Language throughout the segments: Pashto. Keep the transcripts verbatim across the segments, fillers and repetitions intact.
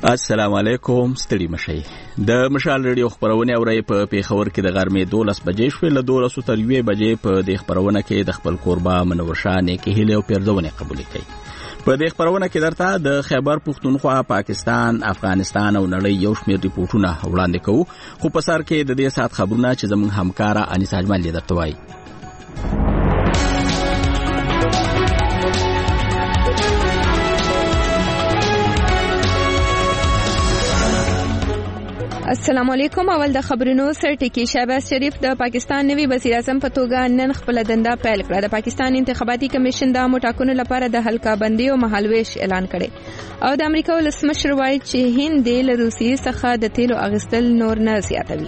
السلام علیکم، ستړي مشئ. د مشال ریډیو خبرونه اوري په پیښور کې د غرمې دولس بجې شوې، له دولس تر یوې بجې په دې خبرونه کې د خپل کوربه منور شاه نیکي هیله او پیرزونه قبول کړي. په دې خبرونه کې درته د خیبر پختونخوا، پاکستان، افغانستان او نړۍ یو شمېر ریپورتونه وړاندې کوو، خو په سر کې د دې سات خبرونه چې زموږ همکاره انیس اجمل یې درته وایي. السلام علیکم. اول د خبرونو سر ټکی. شهباز شریف د پاکستان نوی وزیر اعظم په توګه نن خپل دنده پیل کړه. د پاکستان انتخاباتي کمیشن د مټاکنو لپاره د حلقه بندي او مهالويش اعلان کړي، او د امریکا ولسمشر وایي چې هند له روسیې څخه د تیلو اغستل نور نه زیاتوي.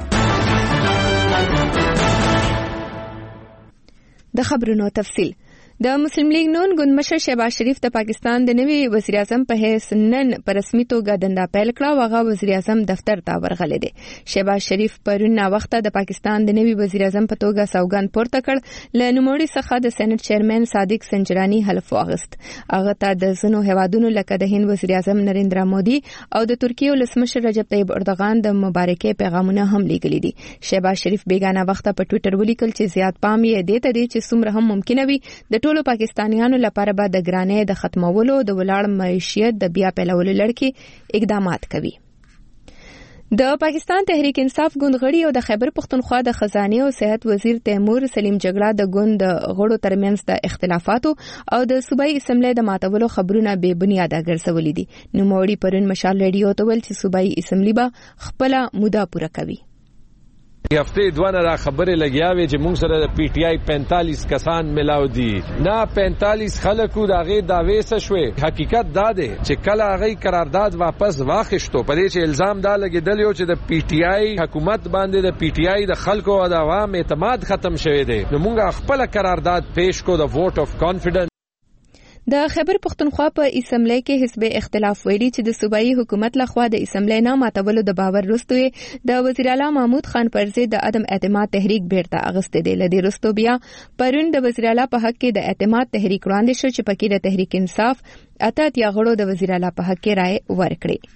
د خبرونو تفصیل. د مسلم لیگ نون ګوند مشر شهباز شریف د پاکستان د نوي وزیر اعظم په حیث نن په رسمي توګه دنده پیل کړه او هغه وزیر اعظم دفتر ته ورغلی دی. شهباز شریف پرون نا وخته د پاکستان د نوي وزیر اعظم په توګه سوګند پورته کړ. له نوموړي څخه د سېنات چیرمن صادق سنجرانی حلف واغست. هغه ته د ځینو هیوادونو لکه د هند وزیر اعظم نریندرا مودي او د ترکیې ولسمشر رجب طیب اردوغان د مبارکۍ پیغامونه هم لیږلي دي. شهباز شریف بیگانه وخته په ټوئیټر ولیکل چې زیات پام یې دې ته دی چې څومره هم ممکن وي د ټولو پاکستانیانو لپاره به د ګرانۍ د ختمولو د ولاړ معیشت د بیا پیلولو لړ اقدامات کوي. د پاکستان تحریک انصاف ګوند غړي او د خیبر پختونخوا د خزانه او صحت وزیر تیمور سلیم جګړه د ګوند غړو ترمنځ د اختلافاتو او د صوبایي اسمبلی د ماتولو خبرونه به بنیاده ګرځولې دي. نوموړي پرون مشال ریډیو ته ویل چې صوبایي اسمبلی به خپل موده پوره کوي. هفته دوانه را خبره لګیاوي چې موږ سره د پی ټی آی پینتالیس کسان ملاو دي. نه پینتالیس خلکو د هغې دعوې څه شوې. حقیقت دا دی چې کله هغې قرارداد واپس واخیستو، په دې چې الزام دا لګېدلی و چې د پی ټی آی حکومت باندې د پی ټی آی د خلکو او د عوام اعتماد ختم شوی دی، نو موږ خپله قرارداد پیش کو د ووټ اف کانفیډنس. د خیبر پختونخوا په اسمبلی کې حزب اختلاف ویلي چې د صوبایي حکومت لخوا د اسمبلی نه ماتولو د باور وروسته د وزیر اعلی محمود خان پر ضد د عدم اعتماد تحریک بیرته اغستې دی. له دې وروسته بیا پرون د وزیر اعلی په حق کې د اعتماد تحریک وړاندې شو چې پکې د تحریک انصاف اته اتیا غړو د وزیر اعلی په حق کې رائے ورکړي.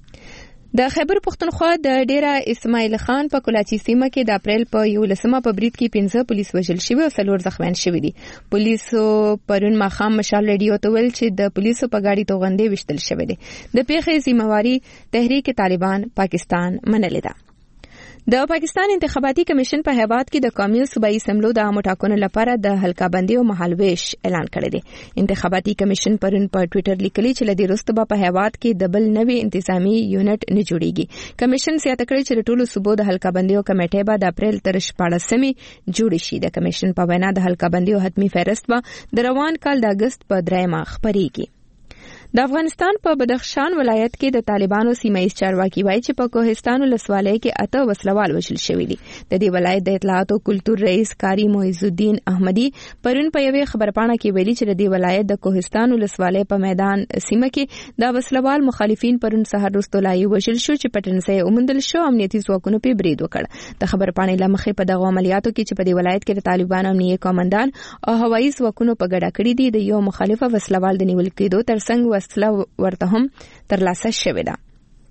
د خیبر پختونخوا د ډیره اسماعیل خان په کلاچی سیمه کې د اپریل په یولسمه په برید کې پنځه پولیس وژل شوي او څلور زخمیان شوي دي. پولیسو پرون ماښام مشال ریډیو ته ویل چې د پولیسو په ګاډي توغندې وشتل شوي دي. د پیښې ذمہواری تحریک طالبان پاکستان منلې ده. د پاکستان انتخاباتي کمیشن په هیواد کې د قومي صوبایي اسمبلو د عامو ټاکنو لپاره د حلقه بندي او مهالويش اعلان کړی دی. انتخاباتي کمیشن پرون په ټوئیټر لیکلي چې له دې وروسته په هیواد کې د بل نوي انتظامی یونټ نه جوړیږي. کمیشن زیاته کړې چې ټولو صوبو د حلقه بندي او کمیټې به د اپریل تر شپاړسمې جوړ شي. د کمیشن په وینا د حلقه بندي او حتمی فهرست به د روان کال د اگست په دریمه خپریږي. د افغانستان په بدخشان ولایت کې د طالبانو سیمایي چارواکي وایي چې په کوهستان ولسوالۍ کې اته وسلوال وژل شوي دي. د دې ولایت د اطلاعات او کلتور رئیس کاری معز الدین احمدي پرون په یوې خبرپاڼه کې ویلي چې د دې ولایت د کوهستان ولسوالۍ په میدان سیمه کې د وسلوال مخالفین پرون سهار وروسته لای وژل شو چې پټنځای وموندل شو. امنیتي ځواکونو په برید وکړ. د خبرپاڼې له مخې په دغه عملیاتو کې چې په دې ولایت کې د طالبانو امنیتي کمانډان او هوایي ځواکونو په ګډه کړې دي، د یو مخالفه وسلوال د نیول کېدو ترڅنګ وسله ورته هم ترلاسه شوې ده.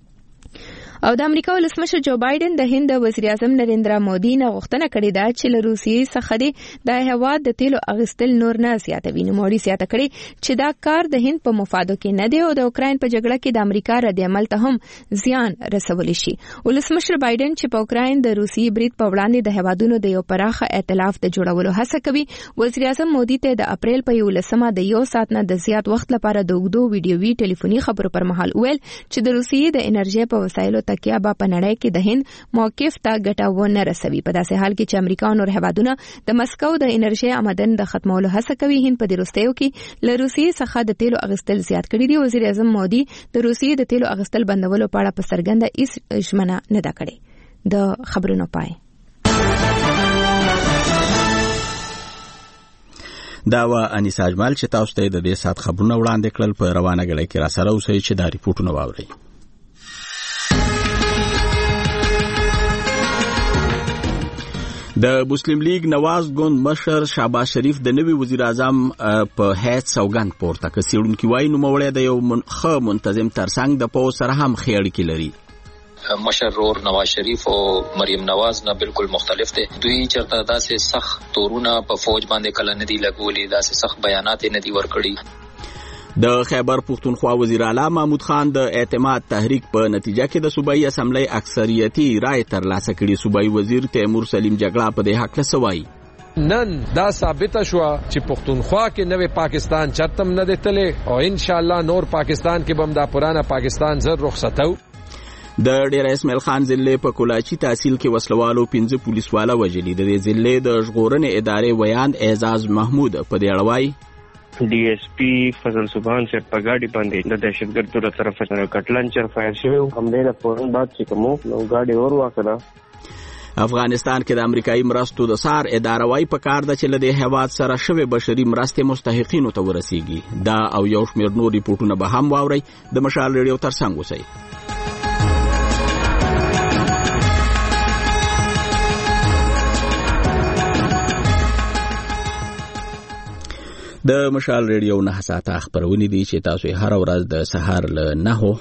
او د امریکا ولسمشر جو بایدن د هند وزیر اعظم نریندرا مودي نه غوښتنه کړې ده چې له روسیې څخه د هیواد د تیلو اغستل نور نه زیاتوي. نوموړي زیاته کړې چې دا کار د هند په مفادو کې نه دی او د اوکراین په جګړه کې د امریکا رد عمل ته هم زیان رسولی شي. ولسمشر بایدن چې په اوکراین د روسیې برید په وړاندې د هیوادونو د یو پراخه ائتلاف د جوړولو هڅه کوي، وزیر اعظم مودي ته د اپریل په یولسمه د یو ساعت نه د زیات وخت لپاره د اوږدو ویډیوي ټلیفوني خبرو پر مهال ویل چې د روسیې د انرژي په وسایلو تکیه به په نړۍ کې د هند موقف ته ګټه ونه رسوي. په داسې حال کې چې امریکا او نور هیوادونه د مسکو د انرژي آمدن د ختمولو هڅه کوي، هند په دې وروستیو کې له روسیې څخه د تیلو اغستل زیات کړي دي. وزیر اعظم مودي د روسیې د تیلو اغستل بندولو په اړه په څرګنده هیڅ ژمنه نه ده کړې. د خبرونو پای. دا و انیس اجمل چې تاسو ته د دې سات خبرونه وړاندې کړل. په روانه غړي کې را سره اوسئ چې دا ریپورتونه واورئ. د مسلم لیگ نواز ګوند مشر شهباز شریف د نوي وزیر اعظم په حیث سوګند پورته کړ. څېړونکي وایي نوموړی د یو ښه منتظم ترڅنګ د پوځ سره هم ښې اړیکې لري. مشر رور نواز شریف او مریم نواز نه بالکل مختلف دي. دوی چرته داسې سخت تورونه په فوج باندې کله نه دي لګولي، داسې سخت بیانات نه دي ورکړي. د خیبر پختونخوا وزیر اعلی محمود خان د اعتماد تحریک په نتیجه کې د صوبایي اسمبلی اکثریتي رای ترلاسه کړي. صوبایي وزیر تیمور سلیم جګړه په دې حق سوای. نن دا ثابت شو چې پختونخوا کې نوې پاکستان چرتم نه دتله او ان شاء الله نور پاکستان کې بم دا پرانا پاکستان زر رخصتو. د ډیر اسماعیل خان ضلع په کولاچی تحصیل کې وسلوالو پنځه پولیسواله وژلي. د دې ضلع د ژغورنې ادارې ویان اعزاز محمود په دې اړه وایي D S P फजल सुभान से په ګاډي باندې د دهشتګردو له طرفه سره کټلانچر فایر شوی هم ډېر فورن بعد چې کوم نو ګاډي اور واکړه. افغانستان کې د امریکایي مرستو د سار اداره وايي په کار ده چې له دې هیواد سره شوی بشري مرستې مستحقینو ته ورسیږي. دا او یو شمېر نور ریپورتونه به هم واورئ. د مشال ریډیو ترڅنګ اوسئ. د مشال ریډیو نه ساعته خبرونه دي چې تاسو هر ورځ د سهار له نهو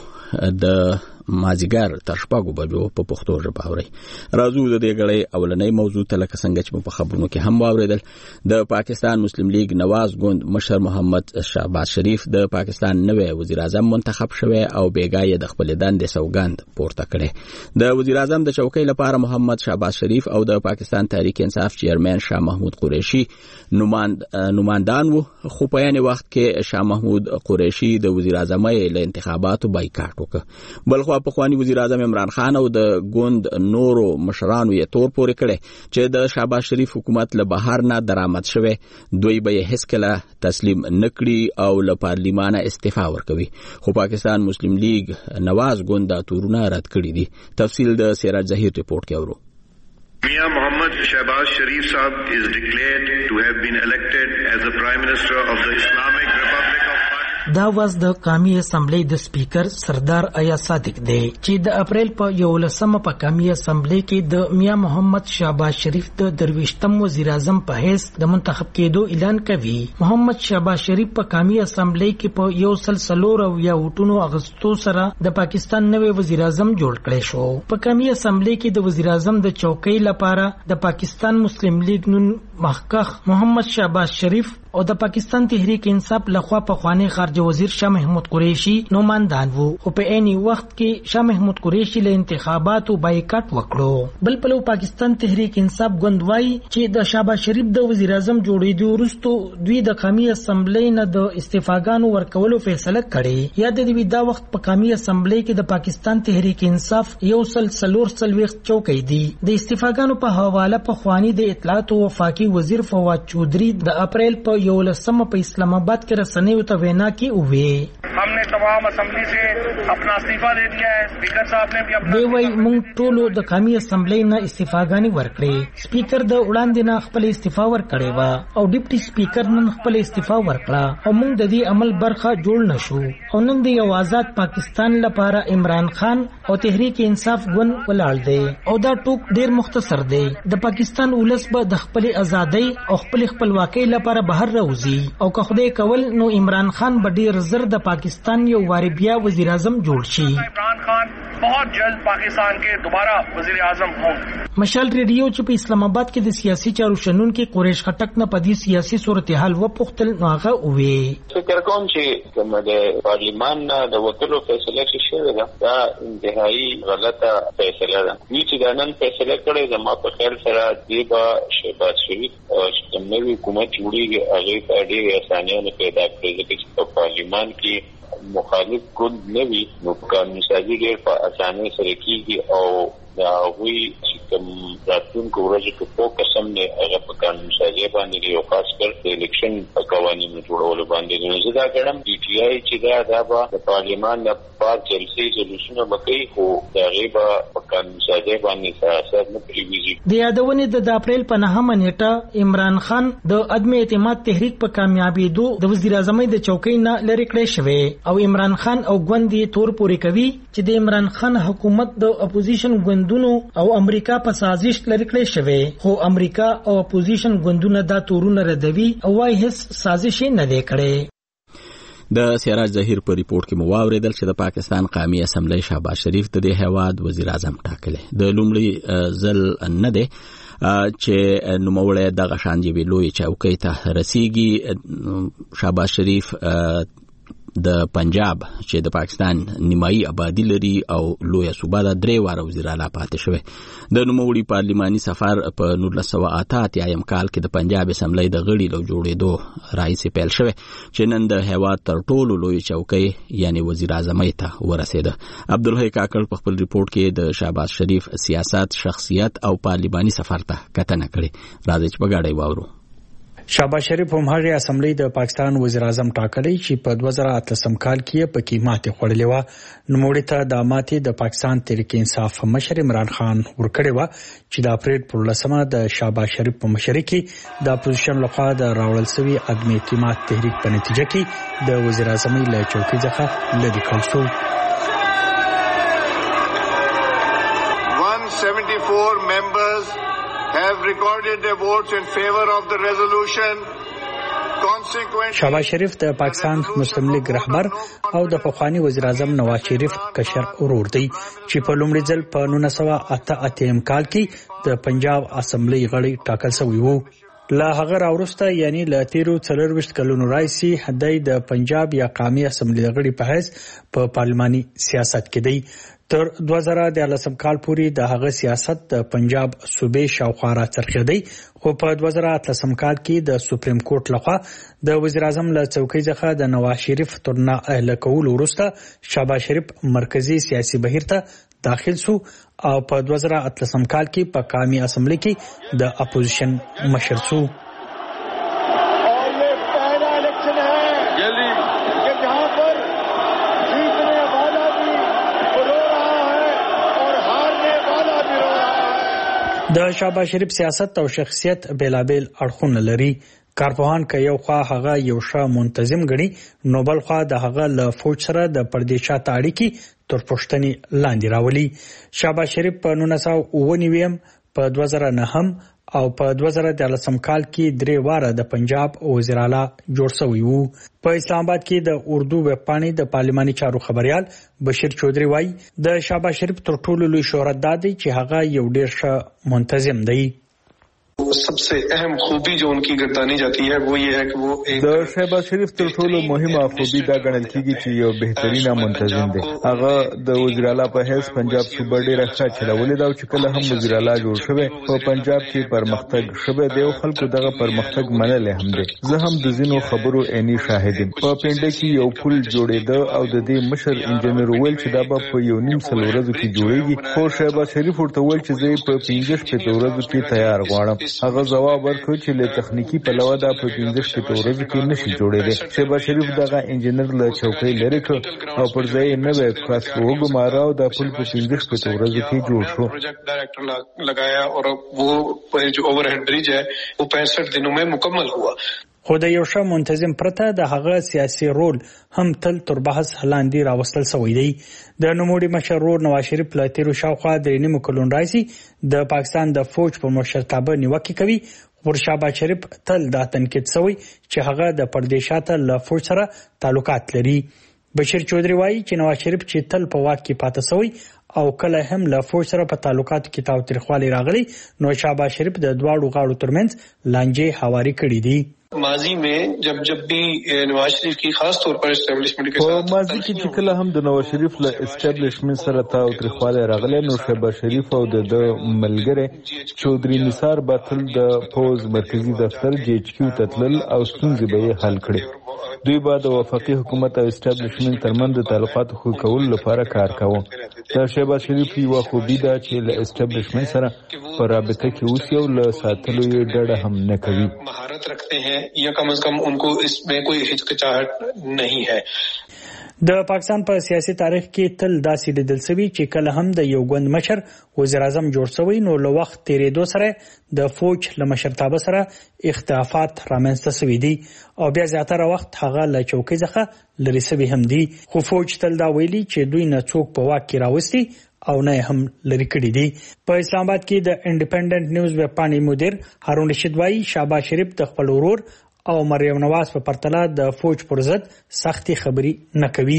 د مازیګر تر شپږو بجو په پښتو ژبه اورئ. راځو د دې غړې اولنۍ موضوع ته لکه څنګه چې په خبرونو کې هم واوریدل. د پاکستان مسلم لیگ نواز ګوند مشر محمد شهباز شریف د پاکستان نوې وزیر اعظم منتخب شوی او بیګای د خپل دندې سوګند پورته کړي. د وزیر اعظم د چوکۍ لپاره محمد شهباز شریف او د پاکستان تحریک انصاف چیرمن شاه محمود قریشي نماند نمائندان وو، خو په یانه وخت کې شاه محمود قریشي د وزیر اعظم له انتخاباتو بایکاټ وکړ. بلخو په خواني وزیر اعظم عمران خان او د ګوند نورو مشرانو یې تور پورې کړي چې د شهباز شریف حکومت له بهر نه درآمد شوی. دوی به یې هیڅ کله تسلیم نکړي او له پارلیمانه استعفا ورکوي. خو پاکستان مسلم لیگ نواز ګوند دا تورونه رد کړي دي. تفصیل د سراج ظهیر رپورت کې اورو. Mia Mohammad Shehbaz Sharif Sahab is declared to have been elected as the Prime Minister of the Islamic Republic of Pakistan. دا واز د قومي اسمبلی د سپیکر سردار ایا صادق دی چې د اپریل په یولسمه په قومي اسمبلی کې د میا محمد شهباز شریف د درویشتم وزیر اعظم په حیث د منتخب کېدو اعلان کوي. محمد شهباز شریف په قومي اسمبلی کې په یو سل څلور او یا وټونو اغوستو سره د پاکستان نوې وزیر اعظم جوړ کړی شو. په قومي اسمبلی کې د وزیر اعظم د چوکۍ لپاره د پاکستان مسلم لیگ نون محقق محمد شهباز شریف او د پاکستان تحریک انصاف لخوا په خوانی خارجه وزیر شاه محمود قریشي نوماندان وو. او په عیني وخت کې شاه محمود قریشي له انتخاباتو بایکاټ وکړو. بل پلو پاکستان تحریک انصاف ګوند وایي چې د شهباز شریف د وزیر اعظم جوړېدو وروسته دوی د قومي اسمبلی نه د استعفاګانو ورکولو فیصله کړې. یا د دې دا وخت په قومي اسمبلی کې د پاکستان تحریک انصاف یو سل څلور څلوېښت چوکۍ دي. د استعفاګانو په حواله په خوانی د اطلاعات او وفاقي وزیر فواد چودھری د اپریل په یولسم په اسلام آباد کې رسنیو ته وینا کې وې ہم نے تمام اسمبلی سے اپنا استعفا دے دیا ہے. اسپیکر صاحب نے بھی اپنا دی وای مونږ ټولو د قومي اسمبلی نه استعفاګانی ورکړې. سپیکر د وړاندې نه خپل استعفا ورکړې و او ډیپټي سپیکر نن خپل استعفا ورکړه او موږ د دې عمل برخه جوړ نشو. او نن د یو آزاد پاکستان لپاره عمران خان او تحریک انصاف ګوند ولاړ دی او دا ټوک ډیر مختصر دی. د پاکستان ولس به د خپل ازادۍ او خپل خپلواکۍ لپاره بهر راوځي او که خدای کول نو عمران خان به ډیر زر د پاکستان یو واری بیا وزیر اعظم جوړ شي. عمران خان بہت جلد پاکستان کے دوبارہ وزیر اعظم ہوں. مشال ریډیو چې په اسلام آباد کې د سیاسي چارو شنونکو قریش خټک نه پدې سیاسي صورتحال و پختل ناغه وې. فکر کوم چې کومه د پارلیمان د وټلو فیصله شوې ده دا انتهایی غلطه فیصله ده. چې دا نن فیصله کړې ده ما په خیال سره دیبا شهباز شریف چې نوې حکومت جوړیږي هغه په ډېر اسانه پیدا کړي چې په پارلیمان کې مخالف ګوند نه وي نو قانون سازي ډېر په اسانه سره کیږي او دا وی چې کوم راتلونکو ورځو کې فوکس هم نه هغه په قانون سازي باندې یو خاص کر د الیکشن په قوانینو جوړولو باندې نو زه دا ګڼم ډي ټي آی چې دا دا به د پارلیمان د پار جلسې جلوسونه وکړي خو د هغې به په قانون سازي باندې اثر نه پرېږدي. د یادونې د اپریل په نهمه نیټه عمران خان د عدم اعتماد تحریک په کامیابېدو د وزیر اعظمۍ د چوکۍ نه لرې کړی شوی او عمران خان او ګوند یې تور پورې کوي چې د عمران خان حکومت د اپوزیشن ګوندونو او امریکا امریکا په سازش لري کړی شوی، خو امریکا او اپوزیشن ګوندونه دا تورونه ردوي او وايي هیڅ سازش نه دی کړی. د سراج ظهیر په ریپورت کې مو واوریدل چې د پاکستان قومي اسمبلی شهباز شریف د دې هیواد وزیر اعظم ټاکلی. د لومړي ځل نه دی چې نوموړی دغه شان یوې لویې چوکۍ ته رسیږي. شهباز شریف د پنجاب چې د پاکستان نیمایي آبادی لري او لویه صوبه ده درې واره وزیر اعلی پاتې شوی. د نوموړي پارلماني سفر په نولس سوه اته اتیایم کال کې د پنجاب اسمبلی د غړي له جوړېدو راهیسې پیل شوی چې نن د هیواد تر ټولو لوی چوکۍ یعنی وزیر اعظمۍ ته ورسېده. عبدالحی کاکړ په خپل ریپورت کې د شهباز شریف سیاست، شخصیت او پارلماني سفر ته کتنه کړې. راځئ چې په ګډه واورو. شهباز شریف هم هغه اسمبلی د پاکستان وزیر اعظم ټاکلی چې په دوه زره اتلسم کال کې په کې ماتې خوړلې و. نوموړي ته د ماتې د پاکستان تحریک انصاف مشر عمران خان ورکړی و چې د اپریل پر لسمه د شهباز شریف په مشرۍ کې د اپوزیشن لخوا د راوړل شوی عدم اعتماد تحریک په نتیجه کې د وزیر اعظمۍ له چوکۍ څخه لرې کړل شو. one hundred seventy-four members have recorded their votes in favor of the resolution. شهباز شریف د پاکستان مسلم لیگ رهبر او د پخوانی وزیر اعظم نواز شریف کشر ورور دی چې په لومړي ځل په نولس سوه اته اتیا کال کې د پنجاب اسمبلی غړی ټاکل شوی وو. له هغه راوروسته یعنی له تیرو څلورویشت کلونو راځي هدای د پنجاب یا قومي اسمبلی غړي په حیث په پارلماني سیاست کې دی. تر دوه زره دیارلسم کال پورې د هغه سیاست د پنجاب صوبې شاوخوا راڅرخېدی، خو په دوه زره اتلسم کال کې د سپریم کورټ لخوا د وزیر اعظم له چوکۍ څخه د نواز شریف تر نه اهله کولو وروسته شهباز شریف مرکزی سیاسي بهیر ته داخل شو او په دوه زره اتلسم کال کې په قومي اسمبلی کې د اپوزیشن مشر شو. د شهباز شریف سیاست او شخصیت بیلابیل اړخونه لري. کارپوهان که یو خوا هغه یو ښه منتظم ګڼي، نو بل خوا د هغه له فوج سره د پردې شاته اړیکې تر پوښتنې لاندې راولي. شهباز شریف په نولس سوه اووه نوي په دوه زره نهم او په دوه زره دیارلسم کال کې درې واره د پنجاب وزیر اعلی جوړ شوی وو. په اسلام آباد کې د اردو ویبپاڼې د پارلماني چارو خبريال بشیر چودري وایي د شهباز شریف تر ټولو لوی شهرت دا دی چې هغه یو ډیر ښه منتظم دی. सबसे अहम खूबी जो उनकी गिरदानी जाती है वो ये है कि वो एक د شهباز شریف تر ټولو مهمه خوبي دا ګڼل کیږي چې یو بهترینه منتظم دی. هغه د وزیر اعلی په حیث پنجاب صوبه ډیره ښه چلولې ده او چې کله هم وزیر اعلی جوړ شوی په پنجاب کې پرمختګ شوی دی او خلکو دغه پرمختګ منلې هم دی. زه هم د ځینو خبرو عیني شاهد یم. په پنډه کې یو پل جوړېده او د دې مشر انجنیر ویل چې دا به په یو نیم سل ورځو کې جوړیږي، خو شهباز شریف ورته ویل چې زه په پنځه شپږ ورځو کې تیار غواړم. هغه جواب ورکړ چې له تخنیکی پلوه دا په پنځه شپږ ورځو کې نشي جوړېدی. شهباز شریف دغه انجنیر له چوکۍ لرې کړ او پر ځای یې نوی کس وګماره او دا پل په پنځه شپږ ورځو کې جوړ شو. प्रोजेक्ट डायरेक्टर लगाया और वो जो ओवरहेड ब्रिज है वो पैंसठ दिनों में मुकम्मल हुआ. خو د یو ښه منتظم پرته د هغه سیاسي رول هم تل تر بحث لاندې راوستل شوی دی. د نوموړي مشر ورور نواز شریف له تیرو شاوخوا درې نیمو کلونو راځي د پاکستان د فوج په مشرتابه نیوکې کوي. پر شهباز شریف تل دا تنقید شوی چې هغه د پردې شاته له فوج سره تعلقات لري. بشیر چودري وایي چې نواز شریف چې تل په واک کې پاتې شوی او کله هم له فوج سره په تعلقاتو کې تاوتریخوالی راغلی، نو شهباز شریف د دواړو غاړو ترمنځ لانجې هواري کړې دي. ماضی में जब जब भी नवाज शरीफ की खास तौर पर एस्टैब्लिशमेंट के साथ ماضی کې چې کله هم د نواز شریف له اسټابلیشمنت سره تاوتریخوالی راغلی، نو شهباز شریف او د ملګری چودري نثار باطل د فوز مرکزی دفتر جی ایچ کیو ته تلل او ستونزې به یې حل کړي. دوی به د وفاقي حکومت او اسټابلیشمنت ترمنځ د تعلقاتو ښه کولو لپاره کار کاوه. د شهباز شریف یوه خوبي ده چې له اسټابلیشمنت سره په رابطه کې اوسي او له ساتلو یې ډډه هم نه کوي. مهارت رکھتے ہیں یا کم از کم ان کو اس میں کوئی ہچکچاہٹ نہیں ہے. د پاکستان په سیاسي تاریخ کې تل داسې لیدل شوي چې کله هم د یو ګوند مشر وزیر اعظم جوړ شوی، نو له وخت تیریدو سره د فوج له مشرتابه سره اختلافات رامنځته شوي دي او بیا زیاتره وخت هغه له چوکۍ څخه لرې شوي هم دي. خو فوج تل دا ویلي چې دوی نه څوک په واک کې راوستي او نه هم لري کړی دي. په اسلام آباد کې د انډیپندنٹ نیوز ویب پاڼې مدیر هارون رشید وايي شهباز شریف د خپل ورور او مریم نواز په پرتله د فوج پر ضد سختي خبري نه کوي.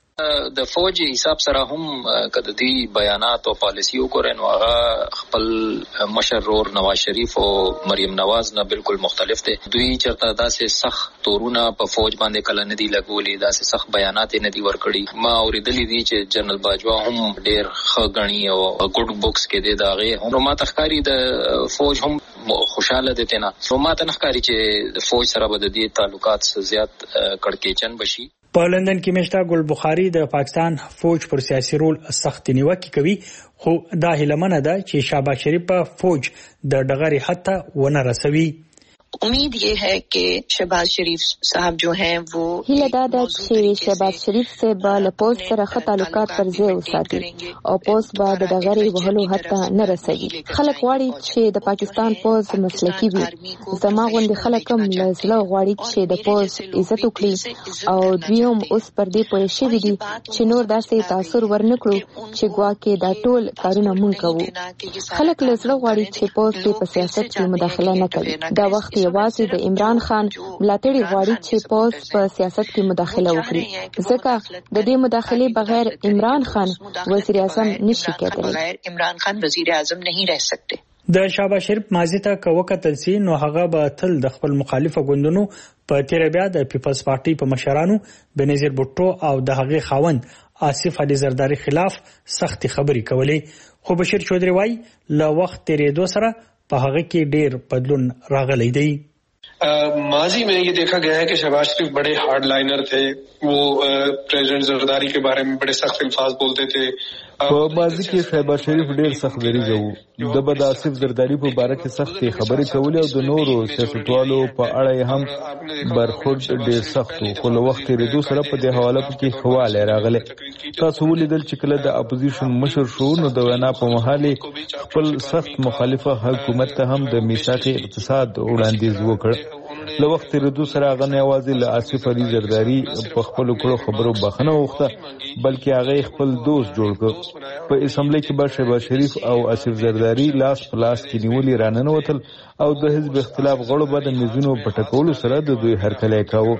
د فوج حساب سره هم کده دي بیانات او پالیسی وکړي نو هغه خپل مشر رور نواز شریف او مریم نواز نه بالکل مختلف دي. دوی چرته داسې سخت تورونه په فوج باندې کله نه دي لګولي، داسې سخت بیانات نه دي ورکړي. ما اوریدلې دي چې جنرال باجوا هم ډېر ښه غني او ګډ بوکس کې دي داغه نو ما تخکاری د فوج هم خوشاله دي تینا نو ما تنخکاری چې د فوج سره بد دي تعلقات زیات کړکېچن بشي. په لندن کې مشتا ګل بخاری د پاکستان فوج پر سیاسي رول سخت نیوکه کوي، خو دا هیلمنه ده چې شهباز شریف په فوج د ډغري حتی ونه رسوي. امید یہ ہے کہ شہباز شریف صاحب جو ہیں وہ هیله دا ده چې شهباز شریف صاحب له پوسټ سره ښه تعلقات پر ځای وساتي او پوسټ به د دغري وهلو حتی نه رسوي. خلک غواړي چې د پاکستان پوز مسلکي وي. زما غوندې خلک هم له زړه غواړي چې د پوز عزت وکړي او دوی هم اوس پر دې پوه شوي دي چې نور داسې تاثیر ورنکړو چې ګواکې دا ټول کارونه مونږ کوو. خلک له زړه غواړي چې پوز په سیاست کې مداخله نه کوي. دا وخت یوازې د عمران خان ملاتړي غواړي چې پوز په سیاست کې مداخله وکړي، ځکه د دې مداخلې بغیر عمران خان وزیر اعظم نشي کېدلی. عمران خان وزیر اعظم نہیں رہ سکتے. د شهباز شریف ماضي ته کوکتل سي نو هغه به تل د خپل مخالفه ګوندونو په تیر بیا د پیپلز پارټي په مشرانو بنظیر بوټو او د هغه خاوند آصف علي زرداری خلاف سختي خبري کولې. خو بشیر چودري وايي له وخت تیرېدو سره په هغه کې ډېر بدلون راغلی دی. माजी में ये देखा गया है कि शहबाज शरीफ बड़े हार्ड लाइनर थे. वो प्रेसिडेंट जरदारी के बारे में बड़े सख्त अल्फाज बोलते थे. په ماضي کې شهباز شریف ډېر سخت دریځ وو. د بد آصف زرداری په باره کې سختې خبرې کولې او د نورو سیاستوالو په اړه هم برخورد ډېر سخت وو. خو له وخت تېرېدو سره په دې حواله کې ښه والی راغلی. تاسو ولیدل چې کله د اپوزیشن مشر شو نو د وینا په مهال خپل سخت مخالفه حکومت ته هم د میثاق اقتصاد وړاندیز وکړ. له وخت تېرېدو سره هغه نه یوازې له آصف علي زرداري په خپلو کړو خبرو بخښنه وغوښته بلکې هغه خپل دوست جوړ کړ. په اسمبلی کې به شهباز شریف او آصف زرداری لاس په لاس کې نیولې راننوتل او د حزب اختلاف غړو به د میزونو په ټکولو سره د دوی هرکلی کاوه.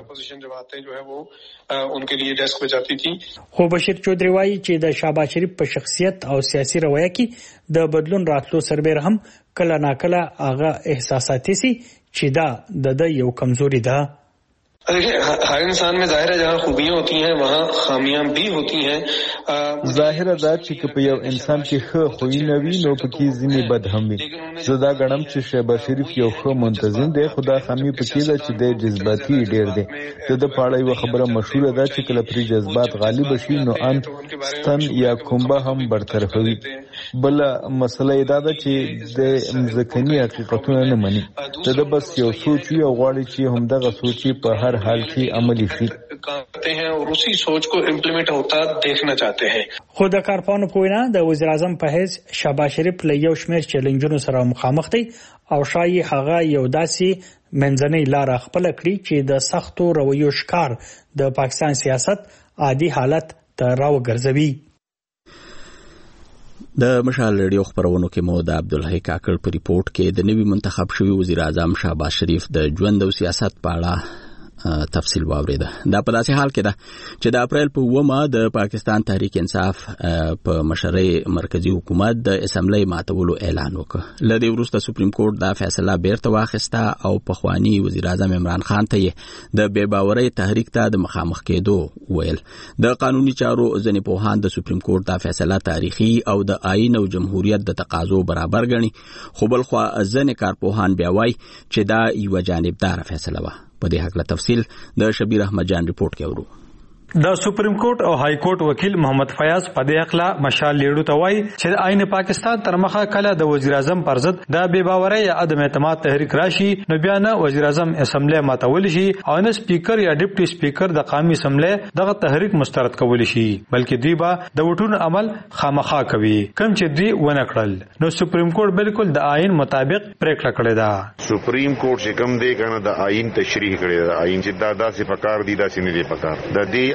خو بشیر چودري وايي چې د شهباز شریف په شخصیت او سیاسي رویه کې د بدلون راتلو سربېره هم کله ناکله هغه احساساتي سي چې دا د د یو کمزوري ده. देखिए हर इंसान में ज़ाहिर है जहाँ खूबियाँ होती हैं वहाँ खामियाँ भी होती हैं. ظاهره دا چې په یو انسان کې ښه خوونه وي نو پکې ځینې بد هم وي. زه دا ګڼم چې شهباز شریف یو ښه منتظم دی، خو دا خامي پکې ده چې د جذباتي ډېر دی. د د په اړه یوه خبره مشهوره ده چې کله پرې جذبات غالب شي نو ان ستن یا کومبه هم برطرفوي. بله مسله یې دا ده چې د مځکني حقیقتونه نه مني. د ده بس یو سوچ وي او غواړي چې همدغه سوچ په هر حال کې عملي شي. کرتے ہیں اور اسی سوچ کو امپلیمنٹ ہوتا دیکھنا چاہتے ہیں. خو د کارپانو په وینا د وزیر اعظم په حیث شهباز شریف له یو شمېر چیلنجونو سره مخامخ دی او شایي هغه یو داسې منځنۍ لار خپل کړي چې د سختو رویو ښکار د پاکستان سیاست عادي حالت ته راوګرځوي. د مشال ریډیو خبرونو کې مو د عبدالحی کاکړ په ریپورت کې د نوي منتخب شوی وزیر اعظم شهباز شریف د ژوند او سیاست په اړه تفصیل واوریده. دا په داسې حال کې ده چې د اپریل په اوومه د پاکستان تحریک انصاف په مشرۍ مرکزی حکومت د اسمبلی ماتولو اعلان وکړ. له دې وروسته سپریم کورټ دا فیصله بیرته واخیسته او پخوانی وزیر اعظم عمران خان ته د بې باورۍ تحریک ته د مخامخ کېدو ویل. د قانوني چارو ځینې پوهان د سپریم کورټ دا فیصله تاریخي او د آئین او جمهوریت د تقاضو برابر ګڼي، خو بل خوا ځینې کارپوهان بیا وایي چې دا یوه جانبداره فیصله وه. په دې حق له تفصیل د شبیر احمد جان ریپورت کې اورو. د سپریم کورټ او های کورټ وکیل محمد فیاض په دې اخلا مشال لیړو ته وایي چې آئین پاکستان تر مخه کله د وزیر اعظم پر ضد د بې باورۍ یا عدم اعتماد تحریک راشي نو بیا نه وزیر اعظم اسمبلی ماتول شي او نه سپیکر یا ډیپټي سپیکر د قومي اسمبلی دغه تحریک مسترد کول شي، بلکې دوی به د وټونو عمل خامخا کوي کوم چې دوی ونه کړل. نو سپریم کورټ بالکل د آئین مطابق پریکړه کړې ده. سپریم کورټ چې کوم دی کنه د آئین تشریح کړی ده، آئین چې دا داسې پکار دي داسې نه دی پکار. د دې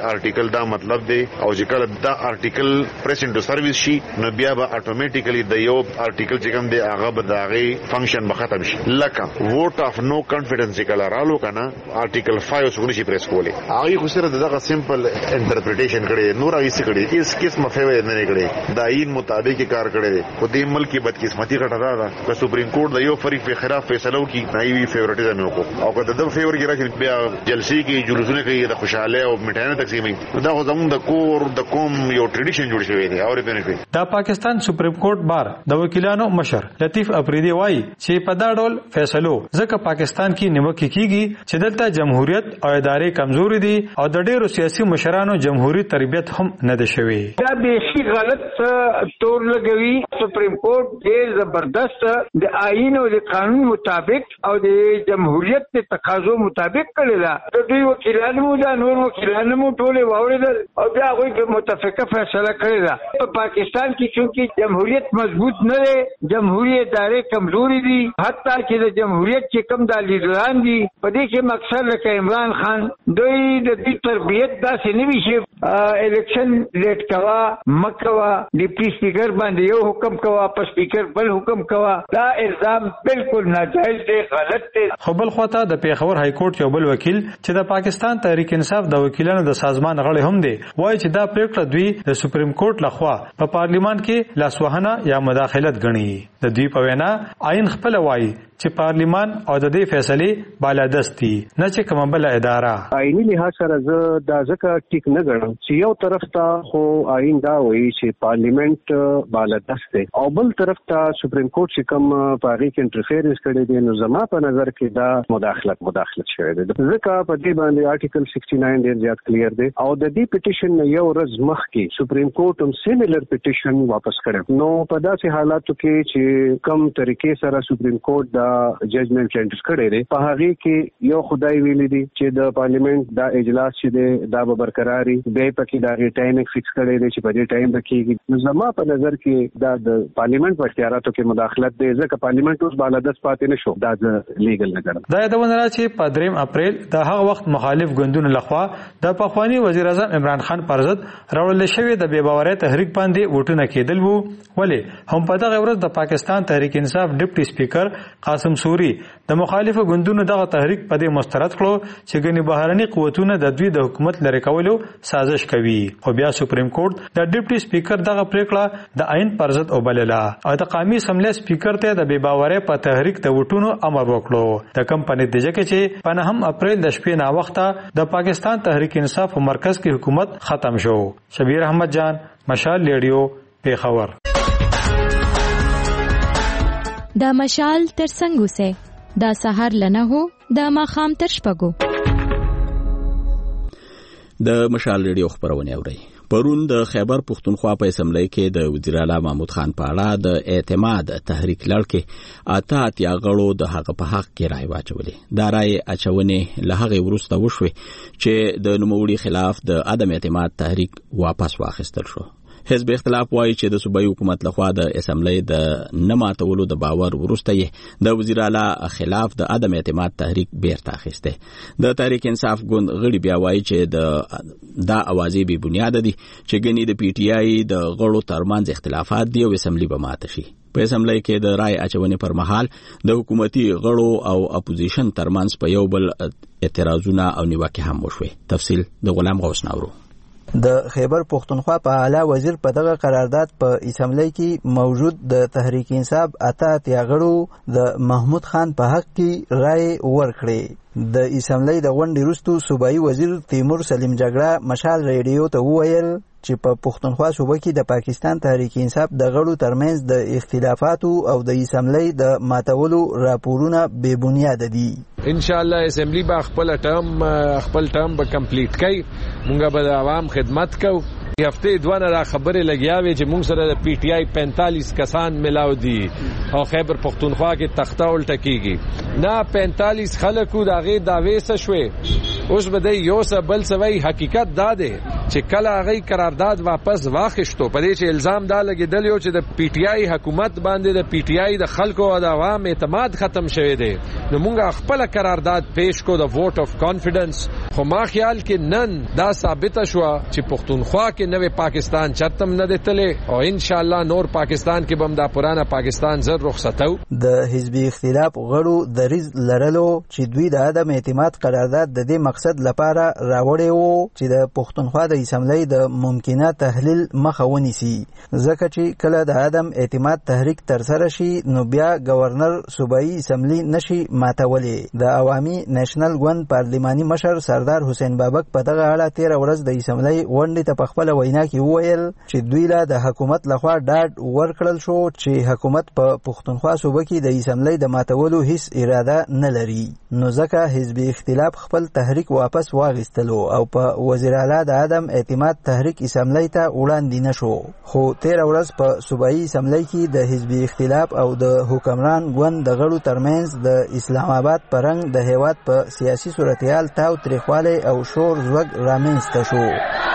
آرټیکل دا مطلب دی او چې کله دا آرټیکل پریس انټو سرویس شي نو بیا به اتوماتیکلی د یو آرټیکل چې کوم دی هغه به د هغه فنکشن به ختم شي. لکه ووټ اف نو کانفیډنس کله رالو کنه آرټیکل پنځه څنګه شي پریس کولی هغه خو سره دغه سمپل انټرپریټیشن کړي نور هغه څه کړي هیڅ قسمه فیوډ نه کړي د عین مطابق کار کړي خو دې ملک کې بدقسمتي غټه ده چې سپریم کورټ د یو فریق په خلاف فیصله وکړي نه وی فیورټیزم وکړو او کله د فیور کې راځي بیا جلسې کې جلوسونه کوي د خوشاله او مټانه تقسیمي دا خو زموږ د کور د کوم یو ټریډیشن جوړ شوی دی او ریپنه دا پاکستان سپریم کورټ بار د وکیلانو مشر لطیف افریدی وایي چې په دا ډول فیصلو ځکه پاکستان کې نیوکه کیږي چې دلته جمهوریت او ادارې کمزوري دي او د ډیرو سیاسي مشرانو جمهوریت تربیت هم نه ده شوی. دا به غلط تور لګوي. سپریم کورټ ډیر زبردست د آئین او د قانون مطابق او د جمهوریت د تقاضو مطابق کړی دا. د دوی وکیلانو دا نور وکیلانو ټول واوریدل او بیا هغه متفقه فیصله کړی دا. په پاکستان کې چې جمهوریت مضبوط نه دی جمهوریت ادارې کمزوري دي حتی چې د جمهوریت چې کوم د لیډران دي په دې کې مقصد لکه عمران خان دوی د دې تربیت داسې نه وي چې الیکشن لیټ کوا مکوا ډیپټي سپیکر باندې یو حکم کوا په سپیکر بل حکم کوا. دا الزام بالکل ناجایز دی غلط دی. خو بل خواته د پیښور های کورټ یو بل وکیل چې د پاکستان تحریک انصاف د وکیلانو د سازمان غړي هم دی وایي چې دا پریکړه دوی د سپریم کورټ لخوا په پارلیمان کې لاسوهنه یا مداخلت ګڼي. د دوی په وینا آئین خپل وایي چې پارلیمان او د دې فیصله بالادست دي نه چې کومه بل اداره. آئینی لحاظ سره زه دا ځکه ټیک نه ګڼم چې یو طرف ته خو آئین دا وایي چې پارلیمنت بالادست دی او بل طرف ته سپریم کورټ چې کوم په هغه کې انټرفیرنس کړی دی نو زما په نظر کې دا مداخلت مداخلت شوی دی. ځکه په دې باندې آرټیکل شصت و نهه ډیر زیات کلیر دی او د دې پټیشن نه یو ورځ مخکې سپریم کورټ هم سیمیلر پټیشن واپس کړ. نو په داسې حالاتو کې چې کم طریقې سره سپریم کورټ دا ججمنټ رینډر کړی دی په هغه کې یو خدای ویلي دی چې د پارلیمنت دا اجلاس چې دی دا به برقراري دی پکې دا ټایمینګ فکس کړی دی چې په دې ټایم به کېږي. زما په نظر کې دا د پارلیمنت په اختیاراتو کې مداخلت دی ځکه پارلیمنت اوس بالادست پاتې نشو دا د لیګل نه ګڼم. دا یادونه را چې په دریم اپریل د هغه وخت مخالف ګوندونو لخوا د پخوانی وزیر اعظم عمران خان پر ضد راوړل شوی د بې باورۍ تحریک باندې ووټونه کېدل وو. ولې هم په دغه ورځ د پاکستان تحریک انصاف ډیپټي سپیکر قاسم سوري د مخالف ګوندونو دغه تحریک په دې مسترد کړو چې ګنې بهرني قوتونه د دوی د حکومت لري کولو سازش کوي. خو بیا سپریم کورټ د ډیپټي سپیکر دغه پریکړه د عین پر ضد وبلله او د قومي اسمبلی سپیکر ته د بې باورۍ په تحریک د ووټونو امر وکړو. د کم په نتیجه کې چې په نهم اپریل د شپې نا وخته د پاکستان تحریک انصاف په مرکز کې حکومت ختم شو. شبیر احمد جان مشال ریډیو پیښور. دا مشال تر څنګه سه دا سحر لنه هو دا ماخام تر شپګو د مشال ریډیو خبرونه اوري. پرون د خیبر پختونخوا په اسمبلی کې د وزیر اعلی محمود خان په اړه د اعتماد تحریک لړکې اته اتیا غړو د هغه په حق کې رائے واچولې. دا رائے اچونې له هغه وروسته وشوه چې د نوموړي خلاف د عدم اعتماد تحریک واپس واخیستل شو. حزب اختلاف وایي چې د صوبایي حکومت لخوا د اسمبلی د نه ماتولو د باور وروسته یې د وزیر اعلی خلاف د عدم اعتماد تحریک بیرته اخیسته. د تحریک انصاف ګوند غړي بیا وایي چې د دا اوازې بې بنیاده دي چې ګنې د پی ټی آی د غړو ترمنځ اختلافات دي او اسمبلی به ماته شي. په اسمبلی کې د رائے اچونې پر مهال د حکومتي غړو او اپوزیشن ترمنځ په یو بل اعتراضونه او نیوکې هم وشوې. تفصیل د غلام غوث ناورو. د خیبر پختونخوا په اعلی وزیر په دغه قرارداد په اسمبلی کې موجود د تحریک انصاف اته اتیا غړو د محمود خان په حق کې رائے ورکړې. د اسمبلی د غونډې وروسته صوبایي وزیر تیمور سلیم جګړه مشال ریډیو ته وویل چې په پختونخوا صوبه کې د پاکستان تحریک انصاف د غړو ترمنځ د اختلافاتو او د اسمبلی د ماتولو راپورونه بې بنیاده دي. ان شاء الله اسمبلی با خپل ټرم خپل ټرم به کمپلیټ کړي. مونږ به د عوام خدمت کوو. هفته دوانه را خبره لګیاوي چې مونږ سره د پی ټی آی پینتالیس کسان ملاو دي او خیبر پختونخوا کې تخته الټه کیږي. نه پینتالیس خلکو داغه داوي څه شوي اوس به د یو څه بل څه وای. حقیقت دا ده چې کله هغه قرارداد واپس واخیستو په دې چې الزام دا لګیدل یو چې د پی ټی آی حکومت باندې د پی ټی آی د خلکو او د عوام اعتماد ختم شوی دی نو موږ خپل قرارداد پیش کو د ووټ اف کانفیډنس خو ما خیال کې نن دا ثابت شو چې پښتونخوا کې نوې پاکستان چرتم نه دتلې او ان شاء الله نور پاکستان کې بم دا پرانا پاکستان زر رخصتو د حزبي اختلاف غړو د ریز لرلو چې دوی د عدم اعتماد قرارداد د دې مقصد لپاره راوړی وو چې د پښتونخوا د اسمبلی د ممکنه تحلیل مخه ونیسي ځکه چې کله د عدم اعتماد تحریک ترسره شي نو بیا گورنر صوبایي اسمبلی نشي ماتولی. د عوامي نېشنل ګوند پارلماني مشر سردار حسین بابک په دغه اړه تیر ورځ د اسمبلی غونډې ته په خپل وینا کې وویل چې دوی له د حکومت لخوا ډاډ ورکړل شو چې حکومت په پښتونخوا صوبه کې د اسمبلی د ماتولو هیڅ اراده نه لري نو ځکه حزبي اختلاف خپل تحریک واپس واغستلو او په وزیر اعلی د عدم اعتماد تحریک اسمبلی ته وړاندې نشو. خو تیر ورځ په صوبایي اسمبلی کې د حزبي اختلاف او د حکمران ګوند د غړو ترمنځ د اسلام آباد پرنګ د هیواد په سیاسي صورتحال تاو تریخوالی او شور زوږ رامنځته شو.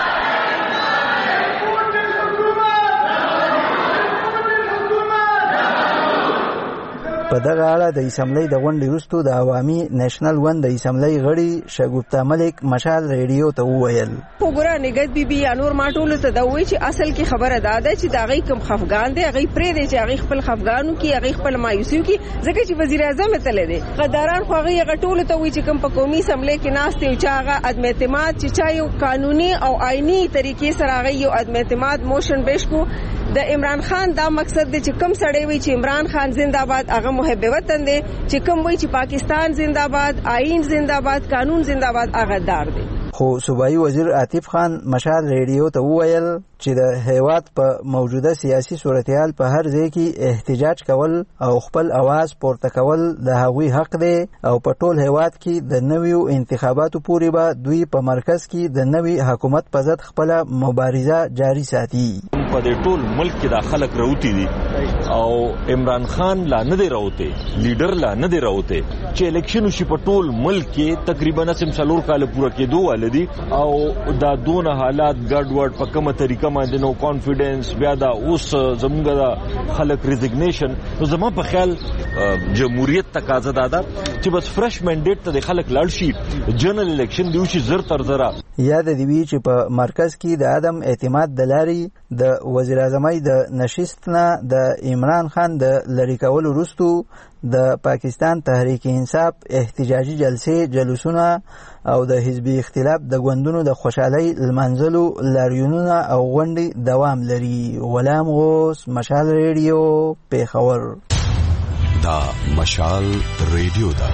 په دغه اړه د اسمبلی د غونډې وروسته د عوامي نېشنل ګوند د اسمبلی غړي شګوفتا ملک مشال ریډیو ته وویل وګوره نګد بي بي یا نور ما ټولو ته دا وایي چې اصل کې خبره دا ده چې دا غي کم خفګان دي غي پرې دي چې غي خپل خفګانو کې غي خپل مایوسیو کې ځکه چې وزیر اعظم تل دي قدران خو غي غټول ته وایي چې کم په قومي اسمبلی کې ناشته او چاغه عدم اعتماد چې چا یو قانوني او آئینی طریقې سره غي یو عدم اعتماد موشن پیش کو د عمران خان دا مقصد دی چې کم سړی وي چې عمران خان زنده‌باد هغه محب وطن دی چې کم وي چې پاکستان زنده‌باد آئین زنده‌باد قانون زنده‌باد هغه دار دی. خو صوبایي وزیر عاطف خان مشال ریډیو ته وویل چې د هیواد په موجوده سیاسي صورتحال په هر ځای کې احتجاج کول او خپل आवाज پورته کول د هغوی حق دی او په ټول هیواد کې د نویو انتخاباتو پورې به دوی په مرکز کې د نوي حکومت په ضد خپل مبارزه جاری ساتي. په دې ټول ملک کې د خلک راوتی دي او عمران خان لا نه دی راوته لیډر لا نه دی راوته چې الیکشن شي په ټول ملک کې تقریبا سم څلور کال پوره کېدو ولدي او دا دونه حالات ګډ وډ په کومه طریقه باندې نو کانفیډنس بیا دا اوس زموږ د خلک ریزګنیشن نو زما په خیال جمهوریت تقاضا ده چې بس فرش منډیټ ته د خلک لاړ شي جنرال الیکشن دی شي زر تر زرا یاد دی وی چې په مرکز کې د عدم اعتماد د لاري د وزیر اعظمۍ د نشست نه د عمران خان د لری کولو وروسته د پاکستان تحریک انصاف احتجاجي جلسې جلوسونه او د حزبي اختلاف د ګوندونو د خوشحالۍ لمانځلو لاریونونه او غونډې دوام لري. غلام غوث مشال ریډیو پیښور. دا مشال ریډیو دا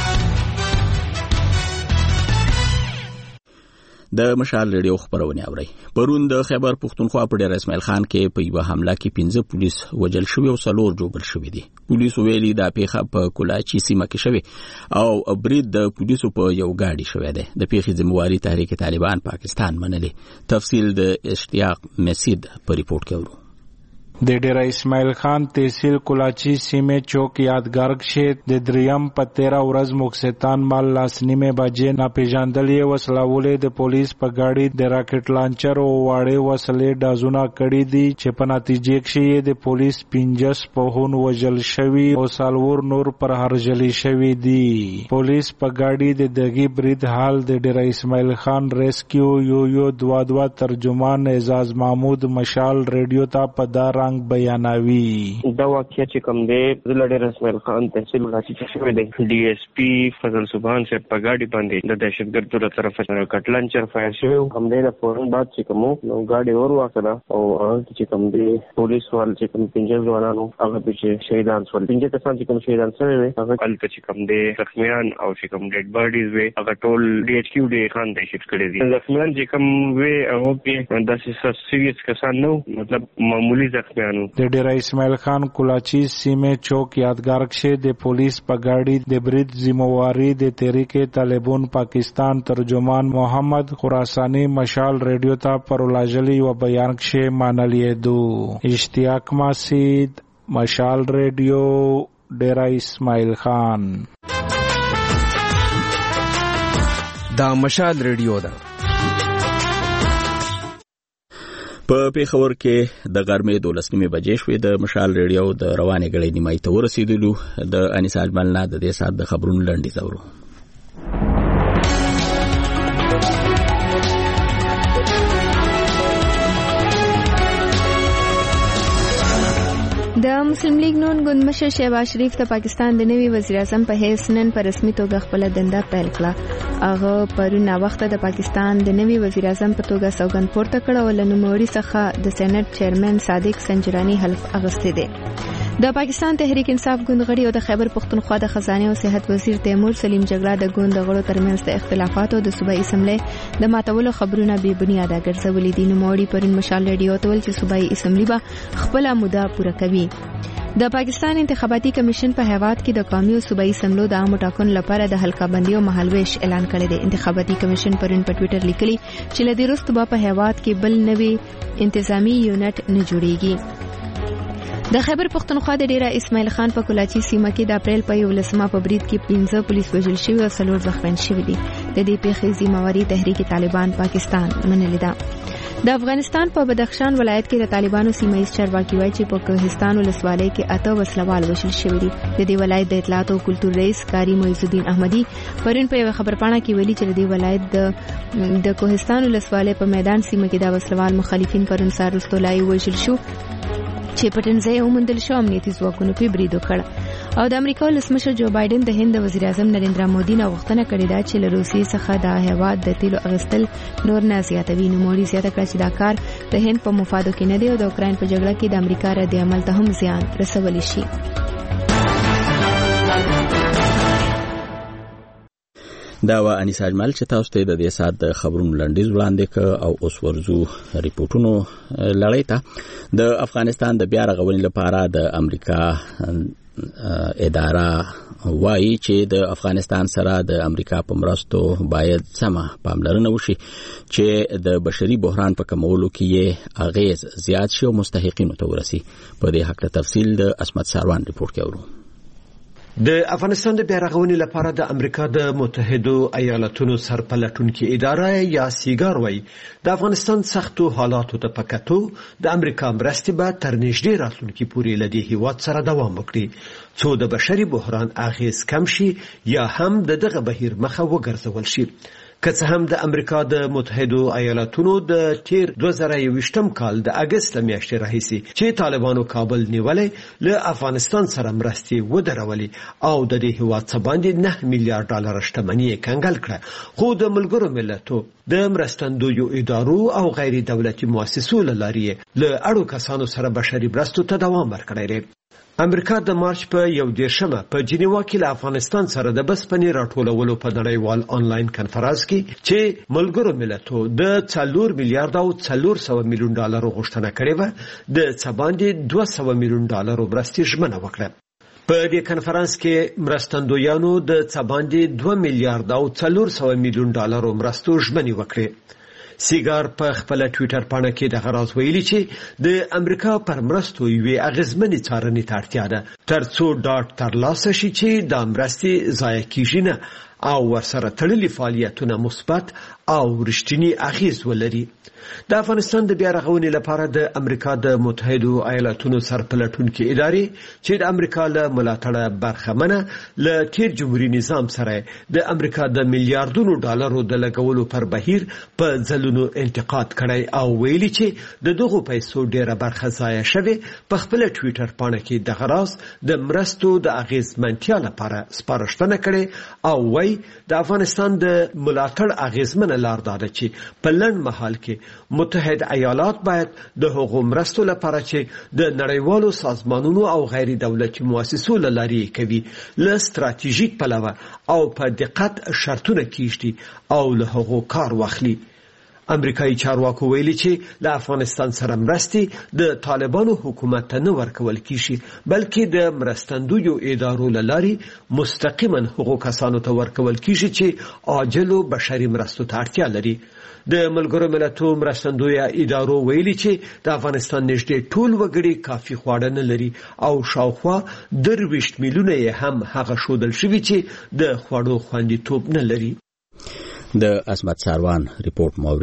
د مشال ریډیو خبرونه اوري. پرون د خیبر پښتونخوا په ډیر اسماعیل خان کې په یو حمله کې پنځه پولیس وجل شوی او څلور جوړ شوی دي. پولیس ویلي دا پیښه په کولاچی سیمه کې شوی او برید د پولیسو په یو گاډي شوی دی. د پیښې ذمہواری تحریک طالبان پاکستان منلي. تفصیل د اشتیاق مسید په ریپورت کې ورو. د ډیره اسماعیل خان تحصیل کولاچی سیمه چوک یادګار کې د دریم په تیرا ورځ مکستان مال لاسنیمه بجې ناپېژاندلې وسلهولې د پولیس په گاډي د راکټ لانچر او واړې وسلې ډازونه کړې دي چې په نتیجې کې د پولیس پنځه په هون وجل شوی او سالور نور پر هرجلی شوی دي. پولیس په گاډي د دغه برید حال د ډیره اسماعیل خان ریسکیو یو یو دوا دوا ترجمان اعزاز محمود مشال ریډیو ته په دار بیانوي. دا واقعیا چې کوم دی د لړ اسماعیل خان تحصیل کولاچی کې شوی دی. ډي اس پی فضل سبحان سے په گاډي باندې د دهشتګردو له طرفه کټ لانچر فایر شوی. هم دې نه فورن بعد چې کوم نو گاډي اور واکړه او هغه چې کوم دی پولیس وال چې کوم پنځه ځوانانو هغه په شهیدان شول. پنځه کسان چې کوم شهیدان شوی وي هغه ال چې کوم دی زخمیان او چې کوم ډیډ باډیز وي هغه ټول ډي ایچ کیو ډي خان ته شفټ کړی دي. زخمیان چې کوم وي هغه په داسې سیریس کسان نو مطلب معمولی زخمی. د ډیره اسماعیل خان کولاچی سیمه چوک یادګار کې د پولیس په گاډي د برید ذمہواری د تحریک طالبان پاکستان ترجمان محمد خراسانی مشال ریډیو ته پر لاجلی و بیان کې مانلې دو. اشتیاق مسید مشال ریډیو ډیره اسماعیل خان. دا مشال ریډیو ده په پیښور کې د غرمې دولس نیمې بجې شوې. د مشال ریډیو د روانې غړې نیمای ته ورسېدلو. د انیس اجمل نه د دې سات د خبرونو لنډیز اورو. د مسلم لیگ نون ګوند مشر شهباز شریف د پاکستان د نوي وزیر اعظم په حیث نن په رسمي توګه خپل دنده پیل کړه. هغه پرون وخت د پاکستان د نوي وزیر اعظم په توګه سوګند پورته کړ او له نوموړي څخه د سېنات چیرمن صادق سنجرانی حلف اخیستی دی. د پاکستان تحریک انصاف ګوند غړي او د خیبر پختونخوا د خزانه او صحت وزیر تیمور سلیم جګړه د ګوند غړو ترمنځ د اختلافاتو د صوبایي اسمبلی د ماتولو خبرونه بې بنیاده ګرځولي دي. نوموړي پرون مشال ریډیو ته ویل چې صوبایي اسمبلی به خپل موده پوره کوي. د پاکستان انتخاباتي کمیشن په هیواد کې د قومي او صوبایي اسمبلو د عامو ټاکنو لپاره د حلقه‌بندي او مهالویش اعلان کړی دی. انتخاباتي کمیشن پرون په ټوئیټر لیکلي چې له دې وروسته به په هیواد کې بل نوی انتظامی یونټ نه جوړیږي. د خیبر پختونخوا د ډیره اسماعیل خان په کولاچی سیمه کې د اپریل په یولسمه په برید کې پنځه پولیس وژل شوي او څلور زخمیان شوي دي. د دې پیښې ذمہواری تحریک طالبان پاکستان منلې ده. د افغانستان په بدخشان ولایت کې د طالبانو سیمایي چارواکي وایي چې په کوهستان ولسوالۍ کې اته وسلوال وژل شوي دي. د دې ولایت د اطلاعات او کلتور رئیس قاری معیز الدین احمدي پرون په یو خبرپاڼه کې ویلي چې د دې ولایت د د کوهستان ولسوالۍ په میدان سیمه کې د وسلوال مخالفین پرون سهار وروسته وژل شو چې پټنځای وموندل شو. امنیتي ځواکونو په برید وکړ او د امریکا ولسمشر جو بایدن د هند وزیر اعظم نریندرا مودي نه غوښتنه کړې ده چې له روسیې څخه د هیواد د تیلو اغستل نور نه زیاتوي. نوموړي زیاته کړه چې دا کار د هند په مفادو کې نه دی او د اوکراین په جګړه کې د امریکا رد عمل ته هم زیان رسولی شي. دا و انیس اجمل چې تاسو ته د دې سات د خبرونو لنډیز وړاندې ک او اوس ورزو ریپورتونو لړۍ ته. د افغانستان د بیا رغونې لپاره د امریکا اداره وایي چې د افغانستان سره د امریکا په مرستو باید سمه پاملرنه وشي چې د بشري بحران په کمولو کې یې اغیز زیات شي او مستحقینو ته ورسي. په دې حق تفصیل د اسمت ساروان ریپورت کې اورو. د افغانستان د بیا رغونې لپاره د امریکا د متحدو ایالاتونو سرپلټونکې اداره یا سیګار وایي د افغانستان سختو حالاتو ته په کتو د امریکا مرستې به تر نږدې راتلونکي پورې له دې هیواد سره دوام وکړي څو د بشري بحران اغیز کم شي یا هم د دغه بهیر مخه وګرځول شي. که څه هم د امریکا د متحدو ایالاتونو د تیر دوه زره یوویشتم کال د اګست میاشتې راهیسې چې طالبانو کابل نیولې له افغانستان سره مرستې ودرولې او د دې هیواد څخه باندې نه میلیارډ ډالر شتمنۍ کنګل کړه. خو د ملګرو ملتونو د مرستندویو ادارو او غیر دولتي مؤسسو له لارې له اړو کسانو سره بشري مرستو ته دوام ورکړی دی. امریکا د مارچ په یو دیرشمه په جنیوا کې له افغانستان سره د بسپنې راټولولو په نړیوال آنلاین کنفرانس کې چې ملګرو ملتونو د څلور میلیارډ او څلور سوه میلیون ډالر غوښتنه کړې وه د څه باندې دوه سوه میلیون ډالر مرستې ژمنه وکړه. په دې کنفرانس کې مرستندویانو د څه باندې دوه میلیارډ او څلور سوه میلیون ډالر مرستو ژمنې وکړې. سیګار په خپل ټوئیټر پاڼه کې د غراز ویلي چې د امریکا پر مرستو یوې اغیزمنې څارنې ته اړتیا ده ترڅو ډاټ ترلاسه شي چې د مرستې ضایع کیږي نه او ورسره تړلي فعالیتونه مثبت او رښتینی اغیز ولري. د افغانستان د بیا رغونې لپاره د امریکا د متحدو ایالاتونو سرپلټونکې ادارې چې د امریکا له ملاتړه برخمنه له تیر جمهوریت نظام سره د امریکا د میلیارډونو ډالرو د لګولو پر بهیر په ځلونو انتقاد کړی او ویلي چې د دغو پیسو ډیره برخه ضایع شوې. په خپل ټوئیټر پاڼه کې د غراز د مرستو د اغیزمنتیا لپاره سپارښتنه کړې او وایي د افغانستان د ملاتړ اغیزمنه لار دا ده چې په لنډ مهال کې متحد ایالات باید د هغو مرستو لپاره چې د نړیوالو سازمانونو او غیر دولتي مؤسسو له لارې کوي له ستراتیژیک پلوه او په دقت شرطونه کیږدي او له هغو کار واخلي. امریکایي چارواکو ویلي چې له افغانستان سره مرستې د طالبانو حکومت ته نه ورکول کیږي بلکې د مرستندویو ادارو له لارې مستقیما هغو کسانو ته ورکول کیږي چې عاجلو بشري مرستو ته اړتیا لري. د ملګرو ملتونو مرستندویه ادارو ویلي چې د افغانستان نږدې ټول وګړي کافي خواړه نه لري او شاوخوا درویشت میلیونه یې هم هغه ښودل شوي چې د خوړو خوندیتوب نه لري. د اسمت ساروان ریپورت مو اوریده.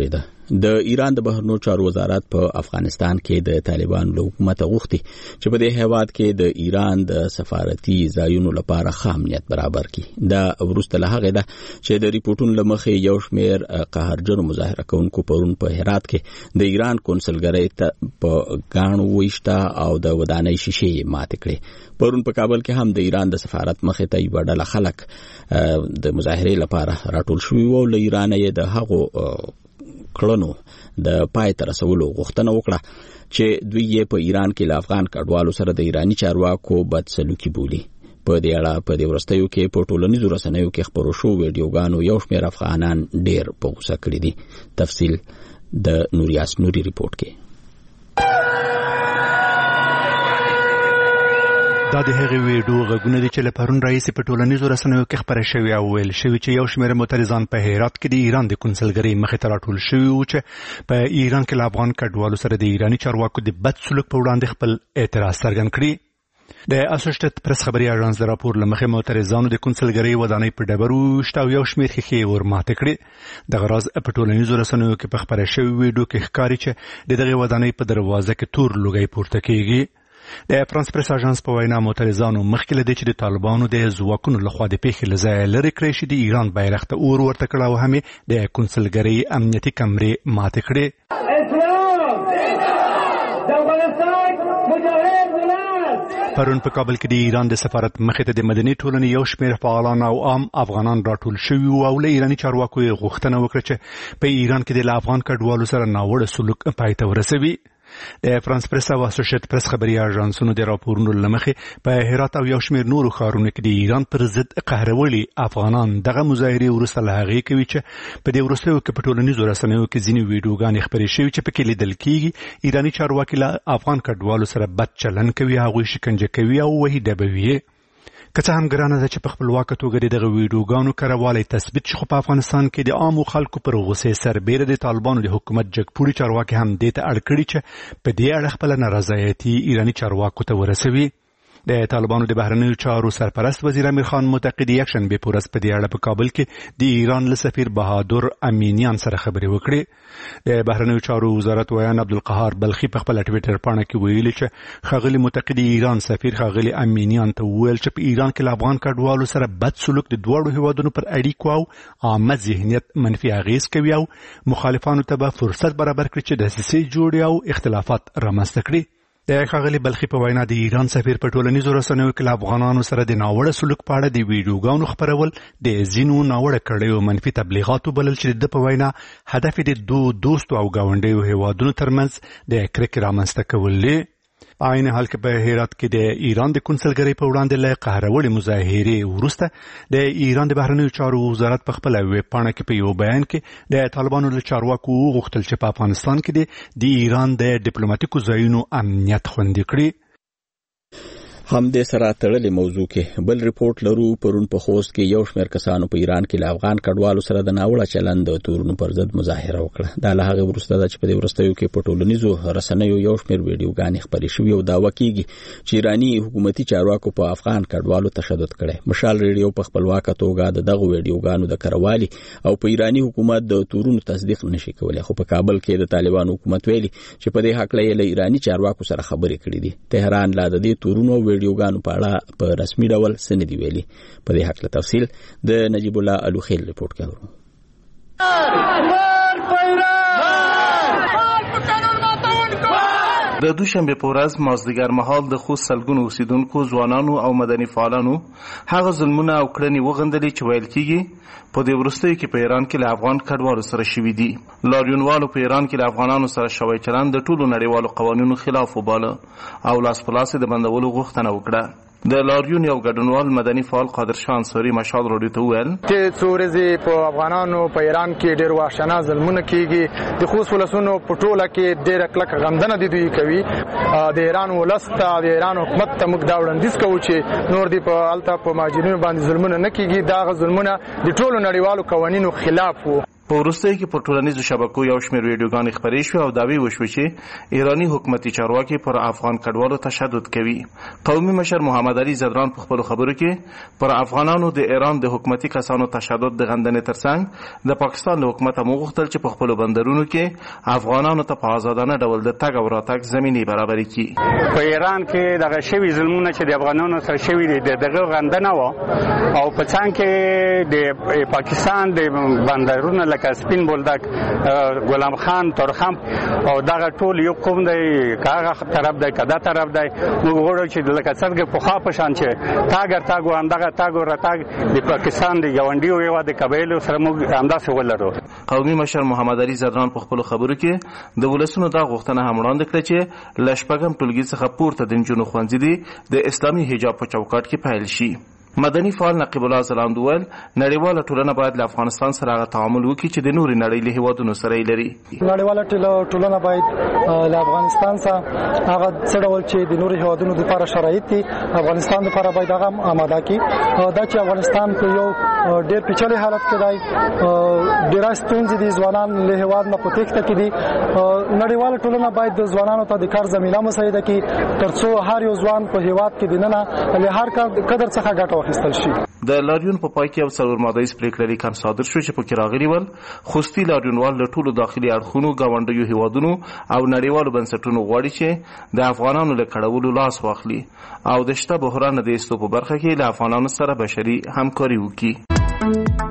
د ایران د بهرنیو چارو وزارت په افغانستان کې د طالبان له حکومت غوښتي چې په دې هیواد کې د ایران د سفارتي ځایونو لپاره ښه امنیت برابر کړي. دا وروسته له هغه ده چې د ریپورتونو له مخې یو شمېر قهرجنو مظاهره کوونکو پرون په هرات کې د ایران کونسلګرۍ ته په ګاڼو ویشته او د ودانۍ شیشې ماتې کړې. پرون په کابل کې هم د ایران د سفارت مخې ته یوه ډله خلک د مظاهرې لپاره راټول شوي وو. له ایرانه یې د هغو کړنو د پای ته رسولو غوښتنه وکړه چې دوی یې په ایران کې له افغان کډوالو سره د ایراني چارواکو بد سلوکي بولي. په دې اړه په دې وروستیو کې په ټولنیزو رسنیو کې خپرو شو ویډیوګانو یو شمېر افغانان ډېر په غوسه کړي دي. تفصیل د نوریاس نوري ریپورت کې. دا د هغې ویډیو غږونه دي چې له پرون راهیسې په ټولنیزو رسنیو کې خپاره شوي او ویل شوي چې یو شمېر معترضان په هرات کې د ایران د کونسلګرۍ مخې ته راټول شوي وو چې په ایران کې له افغان کډوالو سره د ایراني چارواکو د بد سلوک په وړاندې خپل اعتراض څرګند کړي. د اسوسییټډ پریس خبري اژانس د راپور له مخې معترضانو د کونسلګرۍ ودانۍ په ډبرو وویشته او یو شمېر ښیښې ور ماتې کړې. دغه راز په ټولنیزو رسنیو کې په خپاره شوي ویډیو کې ښکاري چې د دغې ودانۍ په دروازه کې تور لوګی پورته کېږي. د فرانس پریس اژانس په وینا معترضانو مخکې له دې چې د طالبانو د ځواکونو لخوا د پیښې له ځایه لرې کړی شي د ایران بیرغ ته اور ورته کړ او هم یې د کونسلګرۍ امنیتي کمرې ماتې کړې. پرون په کابل کې د ایران د سفارت مخې ته د مدني ټولنې یو شمېر فعالان او عام افغانان راټول شوي وو او له ایراني چارواکو یې غوښتنه وکړه چې په ایران کې د افغان کډوالو سره ناوړه سلوک پای ته ورسوي. د فرانس پریس او اسوسییټډ پریس خبري اژانسونو د راپورونو له مخې په هرات او یو شمېر نورو ښارونو کې د ایران پر ضد قهرولي افغانان دغه مظاهرې وروسته له هغې کوي چې په دې وروستیو کې په ټولنیزو رسنیو کې ځینې ویډیوګانې خپرې شوي چې پکې لیدل کېږي ایراني چارواکي له افغان کډوالو سره بد چلند کوي، هغوی شکنجه کوي او وهي ډبوي. که څه هم ګرانه ده چې په خپلواکه توګه د دغه ویډیوګانو کرهوالی تثبیت شي، خو په افغانستان کې د عامو خلکو پر غوسې سربیره د طالبانو د حکومت جګپوړي چارواکي هم دې ته اړ کړي چې په دې اړه خپله نارضایتي ایراني چارواکو ته ورسوي. د طالبانو د بهرنیو چارو سرپرست وزیر امیر خان متقي د یکشنبې په ورځ په دې اړه په کابل کې د ایران له سفیر بهادر امینیان سره خبرې وکړې. د بهرنیو چارو وزارت ویان عبدالقهار بلخي په خپله ټویټر پاڼه کې ویلي چې ښاغلي متقي د ایران سفیر ښاغلي امینیان ته وویل چې په ایران کې له افغان کډوالو سره بد سلوک د دواړو هیوادونو پر اړیکو او عامه ذهنیت منفي اغیز کوي او مخالفانو ته به فرصت برابر کړي چې دسیسې جوړي او اختلافات رامنځته کړي. د ښاغلي بلخي په وینا د ایران سفیر په ټولنیزو رسنیو کې له افغانانو سره د ناوړه سلوک په اړه د ویډیوګانو خپرول د ځینو ناوړه کړیو منفي تبلیغاتو بلل چې د په وینا هدف د دو دوستو او ګاونډیو هیوادونو ترمنځ د کرکې رامنځته کول دي. په عین حال کې په هرات کې د ایران د کونسلګرۍ په وړاندې له قهرولې مظاهرې وروسته د ایران د بهرنیو چارو وزارت په خپله ویب پاڼه کې په یو بیان کې د طالبانو له چارواکو وغوښتل چې په افغانستان کې د ایران د ډیپلوماټیکو ځایونو امنیت خوندي کړي. هم د سره تړلې موضوع کې بل ریپورت لرو. پرون په خوست کې یو شمېر کسانو په ایران کې له افغان کډوالو سره د ناوړه چلند د تورونو پر ضد مظاهره وکړه. دا له هغې وروسته ده چې په دې وروستیو کې په ټولنیزو رسنیو یو شمېر ویډیوګانې خپرې شوي او دعوه کېږي چې ایراني حکومتي چارواکو په افغان کډوالو تشدد کړی. مشال ریډیو په خپلواکه توګه د دغو ویډیوګانو د کروالي او په ایراني حکومت د تورونو تصدیق نشي کولی، خو په کابل کې د طالبانو حکومت ویلي چې په دې هکله یې له ایراني چارواکو سره خبرې کړې دي. تهران لا د دې تورونو ویډیوګانو په اړه په رسمي ډول څه نه دي ویلي. په دې هکله تفصیل د نجیب الله الوخیل ریپورت کې اورو. د دوشنبه په ورځ مازدیګر مهال د خوست سلګونو اوسیدونکو ځوانانو او مدني فعالانو هغه ظلمونه او کړنې وغندلې چې ویل کېږي په دې وروستیو کې په ایران کې له افغان کډوالو سره شوي دي. لاریونوالو په ایران کې له افغانانو سره شوی چلند د ټولو نړیوالو قوانینو خلاف وباله او لاس په لاس د بندولو غوښتنه وکړه. د لاریون یو ګډونوال مدني فعال قادر شاه انصاري مشال راډیو ته وویل چې څو ورځې په افغانانو په ایران کې ډېر وحشیانه ظلمونه کېږي. د خوست ولسونو په ټوله کې ډېره کلکه غندنه د دوی کوي. د ایران ولس ته د ایران حکومت ته موږ دا وړاندیز کوو چې نور دی په هلته په مهاجرینو باندې ظلمونه نه کېږي. دغه ظلمونه د ټولو نړیوالو قوانینو خلاف وو. په وروستیو کې په ټولنیزو شبکو یو شمېر ویډیوګانې خپرې شوې او دعوې وشوې چې ایراني حکومتي چارواکي پر افغان کډوالو تشدد کوي. قومي مشر محمد علي زدران په خپلو خبرو کې پر افغانانو د ایران د حکومتي کسانو تشدد د غندنې ترڅنګ د پاکستان له حکومته وغوښتل چې په خپلو بندرونو کې افغانانو ته په آزادانه ډول د تګ او راتګ زمینې برابرې کړي. په ایران کې دغه شوي ظلمونه چې د افغانانو سره شوي دي دغه غندنه وه او په څنګ کې د پاکستان د بندرونو لکه سپین بولدک، غلام خان، تورخم او دغه ټول یو قوم دی، کاغه طرف دی کدا طرف دی. موږ غواړو چې لکه څنګه په خوا په شان چې تاګر تاګو اندغه تاګو راتګ د پاکستان د ګاونډیو یو د قبایلو سره موږ همداسې ولرو. قومي مشر محمد علي زدران په خپلو خبرو کې د ولسونو دا غوښتنه هم وړاندې کړه چې له شپږم ټولګي څخه پورته د نجونو ښوونځي دي د اسلامي حجاب په چوکاټ کې پیل شي. مدني فعال نقیب الله زلاند وویل نړیواله ټولنه باید له افغانستان سره هغه تعامل وکړي چې د نورې نړۍ له هیوادونو سره یې لري. نړیواله ټولنه باید له افغانستان سره هغه څه ډول چې د نورې هیوادونو لپاره شرایط دي افغانستان لپاره باید هغه آماده کړي. دا چې افغانستان په یو ډېر پیچلي حالت کې دی، ډېر ستونزې دي، ځوانان له هیواد نه په تېښته کې دي. نړیواله ټولنه باید د ځوانانو ته د کار زمینه مساعده کړي ترڅو هر یو ځوان په هیواد کې دننه له هر قدر څخه ګټه د لاریون په پای کې یو څلور مادهیز پریکړه لیک هم صادر شو چې پکې راغلي ول خوستي لاریونوال له ټولو داخلي اړخونو ګاونډیو هیوادونو او نړیوالو بنسټونو غواړي چې د افغانانو له کړولو لاس واخلي او د شته بحران د ایستو په برخه کې له افغانانو سره بشري همکاري وکړي.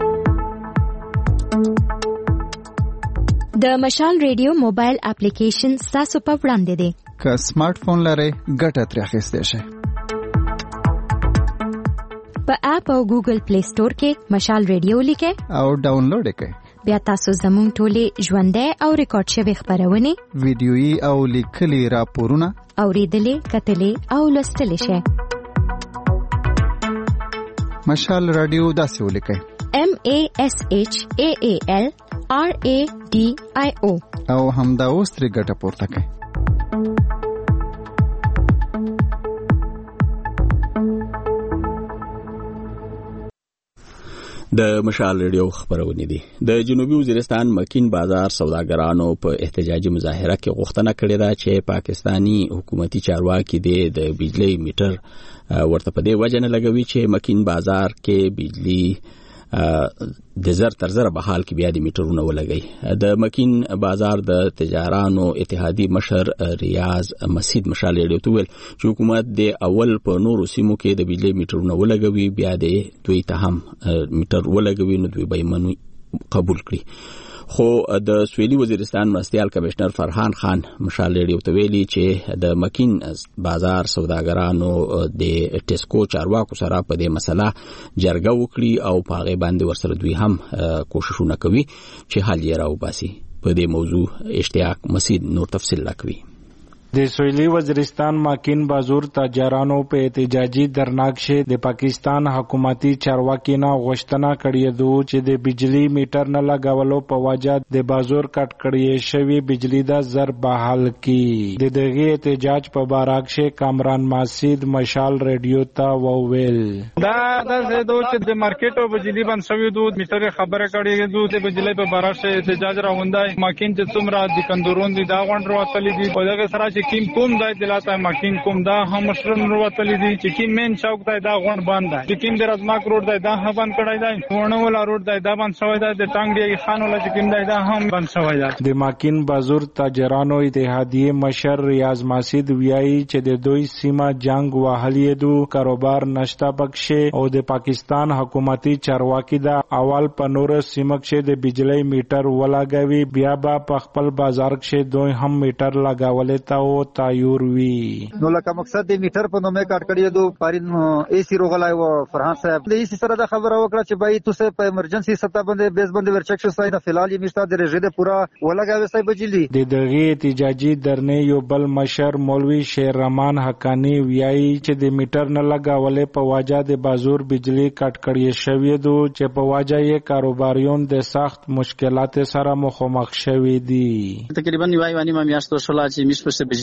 د مشال ریډیو موبایل اپلیکیشن ستاسو په وړاندې دی. که سمارټ فون لرئ ګټه ترې اخیستی شئ. په اپ او ګوګل پلی سٹور کې مشال ریډیو لیکئ او ډاونلوډ کړئ. بیا تاسو زموږ ټولې ژوندۍ او ریکارډ شوې خبرونه، ویډیويي او لیکلي راپورونه اوریدلې، کتلې او لوستلې شئ. مشال رادیو داسې ولیکئ: M A S H A A L R A D I O او همدا اوس ترې ګټه پورته کړئ. د مشال ریډیو خبرونه دي. د جنوبي وزیرستان مکین بازار سوداګرانو په احتجاجي مظاهره کې غوښتنه کړې ده چې پاکستانی حکومتي چارواکي د بجلی میټر ورته په دې وجه نه لګوي چې مکین بازار کې بجلی د زر تر زر په حال کې بیا د میټرونه ولګي. د مکین بازار د تجارانو اتحادیې مشر ریاض مسید مشال ریډیو ته ویل چې حکومت د اول په نورو سیمو کې د بجلی میټرونه ولګوي، بیا د دوی ته هم میټر ولګوي نو دوی به یې قبول کړي. خو د سویلي وزیرستان مرستیال کمشنر فرحان خان مشال ریډیو ته ویلي چې د مکین بازار سوداګرانو د ټیسکو چارواکو سره په دې مسله جرګه وکړي او په هغې باندې ورسره دوی هم کوششونه کوي چې حل یې راوباسي. په دې موضوع اشتیاق مسید نور تفصیل راکوي. د سویلي وزیرستان ماکین بازور تاجرانو په احتجاجي درناکشه د پاکستان حکومتي چارواکي نه غوښتنه کړې ده چې د بجلی میټر نه لګولو په وجه د بازور کټ کړې شوی بجلی د زر بحال کی. د دغه احتجاج په بارکشه کامران ماسید مشال ریډیو ته وویل دا د زیدو چې د مارکیټ او بجلی باندې شوی دوه میټر خبره کړې دوه د بجلی په بارکشه احتجاج راوندای ماکین چې څومره د کندورون دي دا غونډ راوتلې دي او دغه سره کیم کوم دای دلاته ماکین کوم دا هم مشرن وروتلې دي چې کیم مین چوک دای دا غون باندې دی چې کیم د رزماک روډ دای دا هم بند کړای دی ونه ولا روډ دای دا بند شوی دی د ټانګ دی خان ولا چې کیم دای دا هم بند شوی دی. د ماکین بازور تاجرانو اتحادیې مشر ریاض ماسید ویایي چې د دوی سیمه جنگ وهلې دو کاروبار نشتا بخښه او د پاکستان حکومتي چارواکي دا اول په نور سیمه کې د بجلی میټر ولاګوي بیا به په خپل بازار کې دوی هم میټر لګاولې تا او تایور وی. نو لکه مقصد د میټر په نومه کاټ کړی دو پارین ای سی روغلای و فرحان صاحب د ای سی سره د خبره وکړه چې بای تاسو په ایمرجنسي ستا باندې بیس باندې ورچک شو سای نه فلال یې مشته د رژه د پورا ولګاوي سای بجلی. د دغه احتجاجي درنې یو بل مشر مولوی شیر رحمان حقانی ویایي چې د میټر نه لګاولې په واجه د بازور بجلی کټ کړی شوی دو چې په واجه یې کاروباریون د سخت مشکلات سره مخامخ شوي دي. تقریبا یوای وانی ما میاشتو شلا چې میس په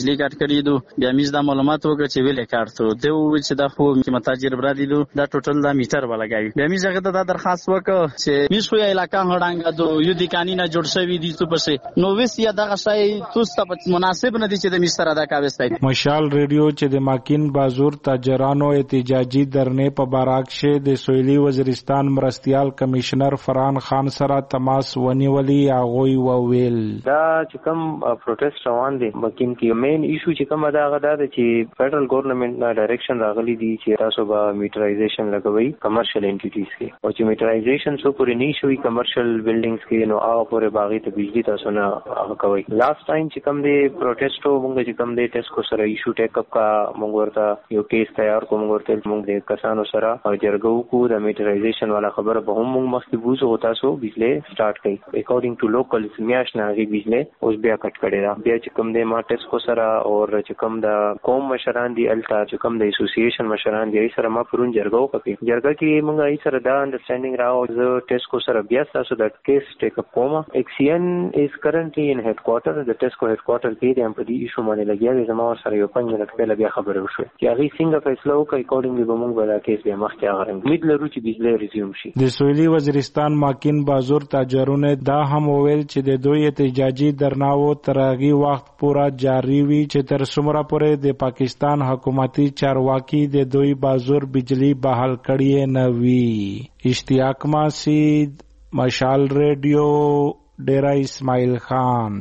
بجلی کټ کړی دو بیا میز دا معلومات وکړ چې ویلې کارته دی و چې دا خو چې متاجر برادي دو دا ټوټل دا میټر ولګاوي بیا میز هغه دا درخواست وکړ چې میز خو یې علاقہ هډانګه دو یو د قانونا جوړ شوی دي څه پسې نو وس یا دغه شای توسته مناسب نه دي چې د میز سره دا کاوستای مشال ریډیو چې د ماکین بازور تاجرانو احتجاجي درنې په باراکشه د سویلي وزیرستان مرستيال کمشنر فرحان خان سره تماس ونیولي هغه وویل دا چې کوم پروټیسټ روان دي مکین کې مین ایشو چې کوم دا غدا ده چې فدرل ګورنمنت نه ډایریکشن راغلي دي چې تاسو به میټرایزیشن لګوي کمرشل انټیټیز کې او چې میټرایزیشن سو پورې نه شوي کمرشل بلډینګز کې نو هغه پورې باغی ته بجلی تاسو نه هغه کوي لاست ټایم چې کوم دی پروټیسټو موږ چې کوم دی ټیسکو سره ایشو ټیک اپ کا موږ ورته یو کیس تیار کوم ورته موږ د کسانو سره او جرګو کو د میټرایزیشن والا خبره به هم موږ مخکې بوزو تاسو بجلی سٹارټ کړئ اکورډینګ ټو لوکل میاش نه هغه بجلی اوس بیا کټ کړی دا بیا چې کوم د مارټس کو سره او چې کوم د قوم مشران دی التا چې کوم د اسوسییشن مشران دی سره ما پرون جرګو کوي جرګه کې موږ ای سره دا انډرستانډینګ راو ز ټیسټ کو سره بیا تاسو د کیس ټیک اپ کوم ایکسین از کرنټلی ان هډ کوارټر د ټیسټ کو هډ کوارټر کې د ام پی ډي ایشو باندې لګیا زما سره یو پنځه منټ پهله بیا خبره وشو چې هغه څنګه فیصله وکړي اکورډینګلی به موږ بل کیس بیا مخکې هغه امید لرو چې بجلی ریزیوم شي د سویلي وزیرستان ماکین بازور تاجرونه دا هم وویل چې د دوی احتجاجي درناو ترغي وخت پورا جاری وي چې تر څومره پورې د پاکستان حکومتي چارواکي د دوی بازور بجلی بحال کړي نه وي اشتیاق ماسید مشال ریډیو ډیرا اسماعیل خان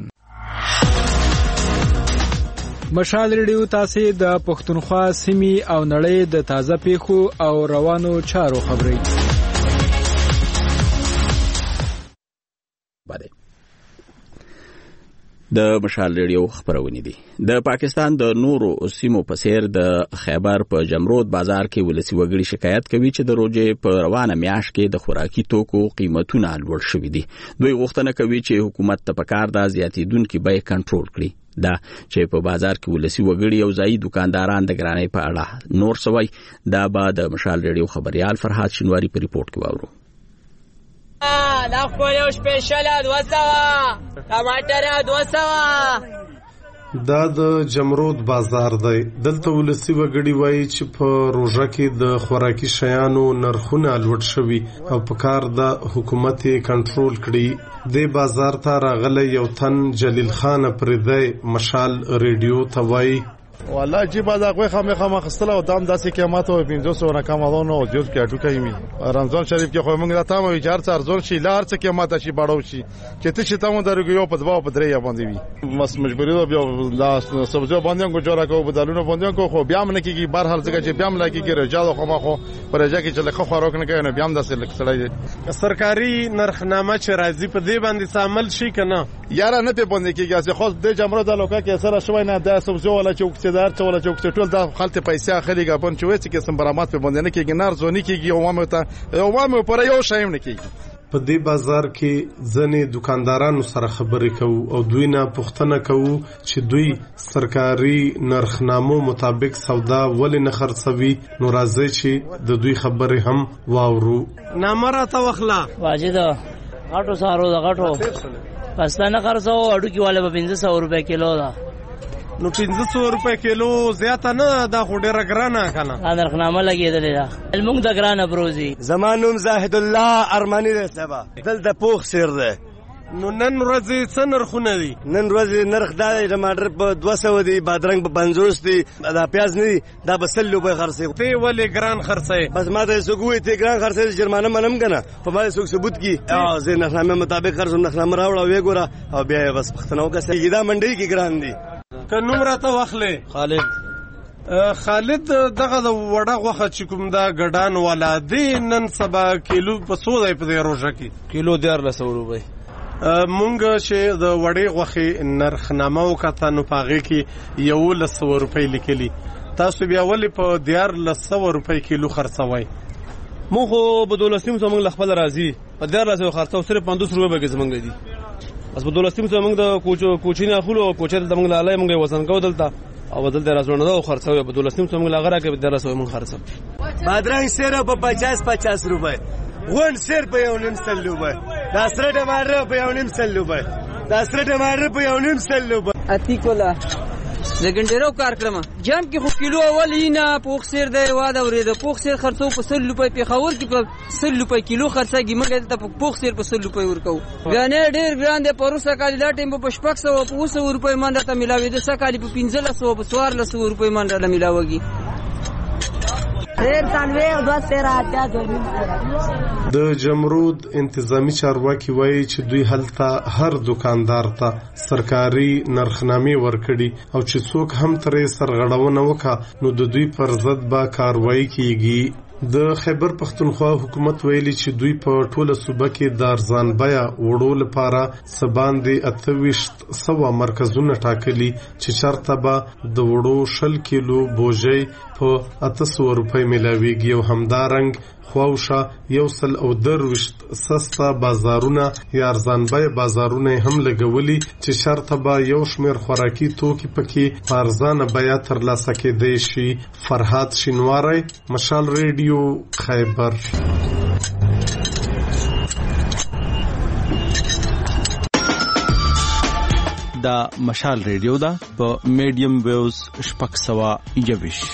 مشال ریډیو تاسو د پښتونخوا سیمې او نړۍ د تازه پیښو او روانو چارو خبري د مشال ریډیو خبرونه دي د پاکستان د نورو سیمو په څیر د خیبر په جمرود بازار کې ولسی وګړي شکایت کوي چې د روزې په روانه میاش کې د خوراکي توکو قیمتونه لوړ شوي دي دوی غوښتنه کوي چې حکومت ته پکار د زیاتیدونکو بیې کنټرول کړي دا چې په بازار کې ولسی وګړي او ځای دکانداران د ګرانۍ په اړه نور سوي دا به د مشال ریډیو خبريال فرحات شنواری په ریپورت کې واورو دا خو یو سپیشل دوه سوه ټماټر دوه سوه دا د جمرود بازار دی دلته ولسی وګړي وایي چې په روزه کې د خوراکي شیانو نرخونه لوړ شوي او په کار د حکومت کنټرول کړي د بازار ته راغلی یو تن جلیل خان پردی مشال ریډیو ته وایي والله چې بعد هغه خامې خامه خستله او دام داسې قیمت او پنځه سوه نه کم اونو او جوړ کې اټو کوي رمضان شریف کې خو موږ راته مو چار څار زور شي لار څه قیمت شي باړو شي چې ته چې تاسو درګو یو په دوا په درې باندې وي مس مجبوری ده بیا لا سبزی باندې کو جوړه کو بدلونه باندې کو خو بیا من کېږي بهر هر ځای چې بیا من کېږي رجال خو ما خو پرځه کې چې لکه خوراک نه کوي نو بیا هم داسې لکه سړی سرکاري نرخنامه چې راځي په دې باندې عمل شي کنه یاره نه په باندې کېږي چې خو د جمرو د لوکا کې سره شوی نه د سبزی ولا چوکچدار څه ولا چوک ټول د خلک پیسې اخلي غبن چې وڅ کې سم برامات په باندې نه کېږي نار زونی کېږي او مامه ته او مامه پر یو شایم نه کېږي په دې بازار کې ځنې دکاندارانو سره خبرې کوو او دوی نه پوښتنه کوو چې دوی سرکاري نرخنامو مطابق سودا ولې نه خرڅوي نو راځي چې د دوی خبرې هم واورو نامراته وخلا واجد غټو سارو د غټو پښتنه خرڅو اډو کې والے په پنځه سوه روپے کیلو دا نو پنځه سوه روپے کیلو زیاته نه دا خو ډیره ګرانه کنه نرخنامه لګېدلې ده المونږ د ګرانه بروزي زمانوم زاهد الله ارمانی ده سبا دل د پوخ سیر ده نو نن ورځ څه نرخونه دي نن ورځ نرخ دا ټماټر په دوه سوه دی بادرنګ په پنځوس دی دا پیاز نه دی دا په سل روپۍ خرڅوي ته ولې ګران خرڅوي بس ما ته څوک وایي ته ګران خرڅوي جرمانه منم که نه په ما څوک ثبوت کړي زه نرخنامې مطابق خرڅوم نرخنامه راوړه ویې ګوره او بیا یې بس پوښتنه وکړه دا منډۍ کې ګران دي که نوم راته واخلې خالد خالد دغه د وړه غوښه چې کوم دا ګډان والا دی نن سبا کیلو په څو دی په دې روژه کې کیلو دیارلس سوه روپۍ مونږ چې د وړې غوښې نرخنامه وکته نو په هغې کې یولس سوه روپۍ لیکلي تاسو بیا ولې په دیارلس سوه روپۍ کیلو خرڅوئ مونږ خو په دولس نیم سوه مونږ له خپله راځي په دیارلس سوه خرڅوو صرف پنځوس روپۍ پکې زمونږ دي بس په دولس نیم سوه مونږ د کوچینې اخلو او کوچۍ دلته مونږ له الی مونږ یې وزن کوو دلته او دلته یې راځوړنه ده او خرڅوو په دولس نیم سوه مونږ له هغه راکوي په دیارلس سوه مونږ خرڅوو بادرنګ سیره په پچاس پچاس روپۍ غون سیر په یو نیم سل روپۍ دا سره ټماټر په یو نیم سل روپۍ دا سره ټماټر په یو نیم سل روپۍ اتی کولا زګنډرو کار کړم جام کې خو کیلو اول اینا پوخ سیر دی واده ورې د پوخ سیر خرڅو په سل روپۍ په خور کې په سل روپۍ کیلو خرڅاږي موږ ته پوخ سیر په سل روپۍ ورکو غانې ډېر ګران دی پروسه کال دا ټیم په شپږ سوه په اووه سوه روپۍ باندې ته ملاوي د سکالي په پنځه سوه په څوارلس سوه روپۍ باندې ملاويږي د جمرود انتظامی چارواکي وایي چې دوی هلته هر دکاندار ته سرکاري نرخنامې ورکړي او چې څوک هم ترې سرغړونه وکړي نو د دوی پر ضد به کاروایی کیږي. د خیبر پختونخوا حکومت ویلي چې دوی په ټوله صوبه کې د ارزان بیه وړو لپاره سباندې اتويشت سوه مرکزونه ټاکلي چې چرته به د وړو شل کیلو بوجي په اته سوه روپۍ ملاويږي او همدارنګ خواوشا یو سل او دروشت سستا بازارونه یا ارزان بیه بازارونه هم لګولي چې شرط به یو شمیر خوراکي توکي پکې په ارزانه بیه ترلاسه کېدای شي. فرهاد شینواری، مشال ریډیو، خیبر. دا مشال ریډیو دا په میډیم ویوز شپږ سوه یوویش.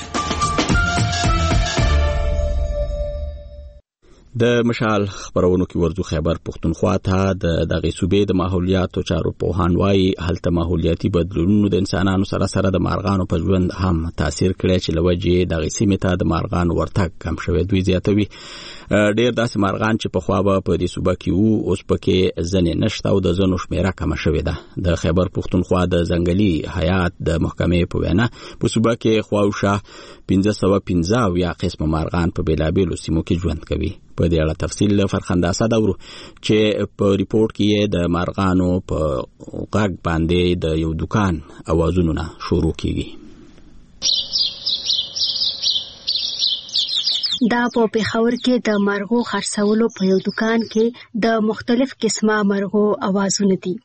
د مشال خبرونو کې ورځو خیبر پختونخوا ته د دغه صوبې د ماحولیاتو چارو پوهان وايي هلته ماحولیاتي بدلونونو د انسانانو سره سره د مارغانو په ژوند هم تاثیر کړی چې لوجې دغه سیمې ته د مارغانو ورتګ کم شوی. دوی زیاتوي ډېر داسې مارغان چې په خوا به په دې صوبه کې وو اوس پکې ځنې نشته او د ځنو شمیره کمه شوې ده. د خیبر پختونخوا د ځنګلي حیات د محکمې په وینا په صوبه کې خواوشا پنځه سوه پنځه اویا قسمه مارغان په بېلابېلو سیمو کې ژوند کوي. په دې اړه تفصیل فرخنده اسد اورو چې په ریپورت کې د مارغانو په غږ باندې د یو دکان اوازونه شروع کیږي. دا په پېښور کې د مرغو خرڅولو په یو دکان کې د مختلف قسمه مرغو اوازونه دي.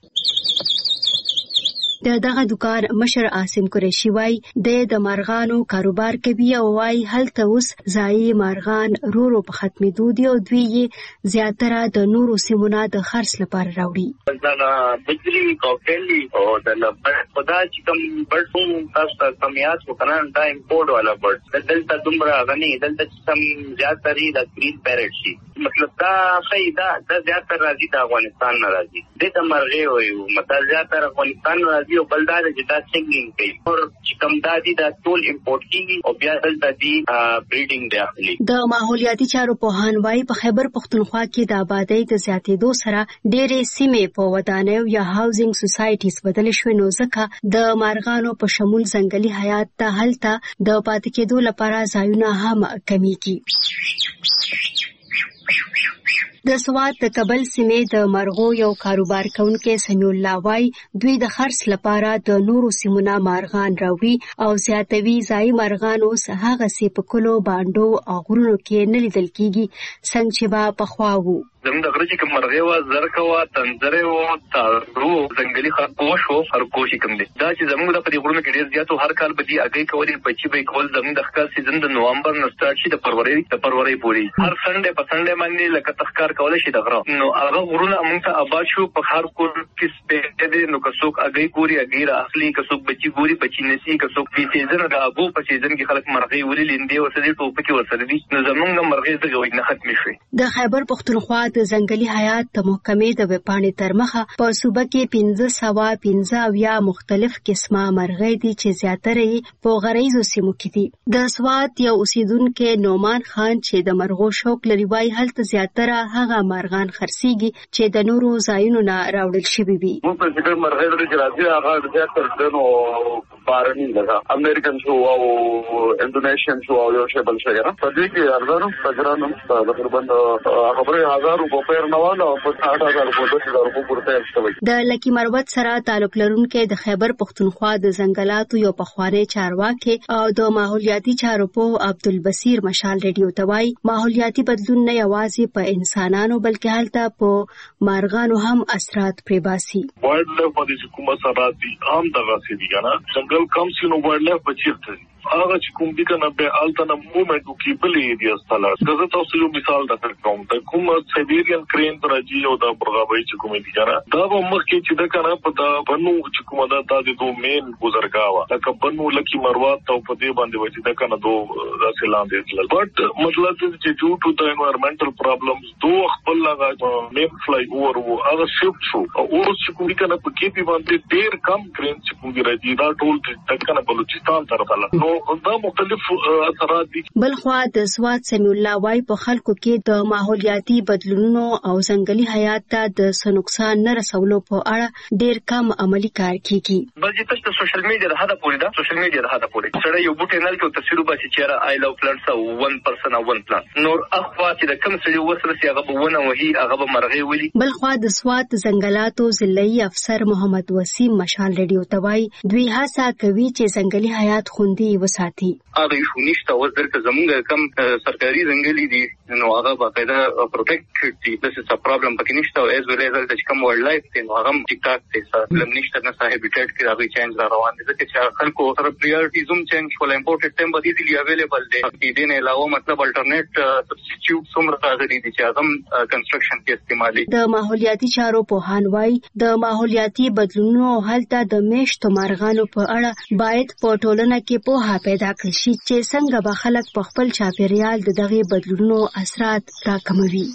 د دغه دکان مشر عاصم قریشي وای د مرغانو کاروبار کوي او وای هلته اوس ځای مرغان رورو په ختمېدو دي او دوی یې زیاتره د نورو سیمونو د خرڅ لپاره راوړي. دا بجلی کوکلی او د لبر خدا چې کوم برډ تاسو ته کمیات وکړان دا امپورټ والا برډ دلته دومره غني دلته سم زیاتري د گرین پیرټ شي مطلب دا فائدہ د زیاتره راځي د افغانستان نه راځي د مرغې وي مطلب زیاتره افغانستان راځي او بلدار چې دا سنگینګ کوي او چې کوم دادي دا ټول امپورټ کیږي او بیا دلته دي بریډینګ دی اخلي. د ماحولیاتي چارو پوهان وايي په خیبر پختونخوا کې د آبادی د زیاتېدو سره ډېرې سیمې په ودانیو یا هاوزینګ سوسایټیز بدل شوې نو ځکه د مارغانو په شمول ځنګلي حیات ته هلته د پاتې کېدو لپاره ځایونه هم کمیږي. د سوات د کابل سیمې د مرغو یو کاروبار کوونکی سمیع الله وای دوی د خرڅ لپاره د نورو سیمونو مارغان راوړي او زیاتوي ځای مارغان اوس هغه سي په کلو باندو او غرونو کې نه لیدل کیږي څنګه چې با په خوا وو. زموږ د غره چې کوم مرغې وا زرکه وا تنځره وا تارو ځنګلي خرگوش او خرگوش کوم دي دا چې زموږ د پدې غرونو کې ډېر زیاتو هر کال به دي اگې کولې بچي به کول زموږ د ښکار سیزن د نوامبر نه سٹارټ شي د فروری د فروری پورې هر سنډه په سنډه باندې لکه تخکار کول شي د غره نو هغه غرونه موږ ته آباد شو په هر کور کې سپېډ دي نو کڅوک اگې ګوري اگې را اخلي کڅوک بچي ګوري بچي نسی کڅوک په سیزن د ابو په سیزن کې خلک مرغې ولې لیندې ورسره ټوپ کې ورسره دي نو زموږ د مرغې د غوښنه ختم شي. د خیبر پختونخوا د ځنګلي حیات د محکمې د وپاڼې تر مخه په صوبه کې پنځه سوه پنځه اویا مختلف قسمه مرغۍ دي چې زیاتره یې په غریزو سیمو کې دي. د سوات یو اوسیدونکو نومان خان چې د مرغو شوق لري وای هلته زیاتره هغه مارغان خرڅيږي چې د نورو ځایونو نه راوړل شوي وي. موږ په دې مرغۍ لري چې راځي هغه زیاتره نو بارني لگا امریکن شو او انډونیشین شو او یو شی بل شي نه په دې کې ارزانو تجربه تقریبا خبره هزار روپے پر نواله او په اټ هزار روپے پورته شوی. د لکی مروت سره تعلق لرونکو د خیبر پختونخوا د ځنګلاتو یو پخوانی چارواکي او د ماحولیاتي چارو په عبدالبصیر مشال ریډیو توای ماحولیاتي بدلون نه یوازې په انسانانو بلکې هلته په مارغانو هم اثرات پرې باسي. وایلډ لایف باندې کومه سره دي عام دغه سي دي نه څنګه کم سينو وایلډ لایف بچیږي هغه چې کوم دي کنه به الټنه موومېنټ وکي بلې دی استاله زه تاسو یو مثال درته کوم د کوم سایبیرین کرین راځي او د برغاوي چې کوم دي کنه دا به مخکې چې د کنه په دا بنو چې کومه دا د دوه مین گزارګاوه لکه بنو لکی مروات او په دې باندې وځي دا کنه دوه داسې لاندې تلل بټ مطلب چې ډیو ټو د انوایرنمنټل پرابلمز دوه خپل هغه مین فلای اوور او هغه شفټ شو او چې کوم کنه په کې په باندې ډیر کم کرین چې کوم دي راځي دا ټول د کنه بلوچستان طرف له نو دا مختلف اثرات دي. بلخوا د سواد سمی الله وای په خلکو کې د ماحولیاتي بدلونونو او ځنګلي حیات ته د سنوکسان نه رسولو په اړه ډیر کم عملی کار کیږي. بل چې تاسو سوشل میډیا د هدا پوری دا سوشل میډیا د هدا پوری سره یو بوټی نه کې تصویر باسي چې آی لو پلانټس او ون پرسن او ون پلانټ نور اخوا چې د کم سړي وسره سي هغه ونه وهي هغه مرغي ولي. بلخوا د سواد ځنګلاتو ضلعي افسر محمد وسیم مشال ریډیو توای دوی هڅه کوي چې ځنګلي حیات خوندي وساتي. هغه شو نشته اوس درته زمونږ کم سرکاري ځنګلي دي نو هغه باقاعده پروټیکټ دي د څه پرابلم پکې نشته او ایز ویل ایز د کوم ورلد لایف ته نو هغه ټیک ټاک ته څه لم نشته نه صاحب هابیټیټ کې هغه چینج را روان دي چې خلکو سره پریورټی زوم چینج کول امپورټډ ټیم بدی دي اویلیبل دي دې نه علاوه مطلب الټرنیټ سبستیټیوټ څومره راغلي دي چې هغه کنسټرکشن کې استعمالي. د ماحولیاتي چارو په هانوای د ماحولیاتي بدلونونو حالت د میشتو مارغانو په اړه باید په ټولنه کې پوهه پیدا کړي چې څنګه به خلک په خپل چاپیریال د دغه بدلونونو اثرات راکموي.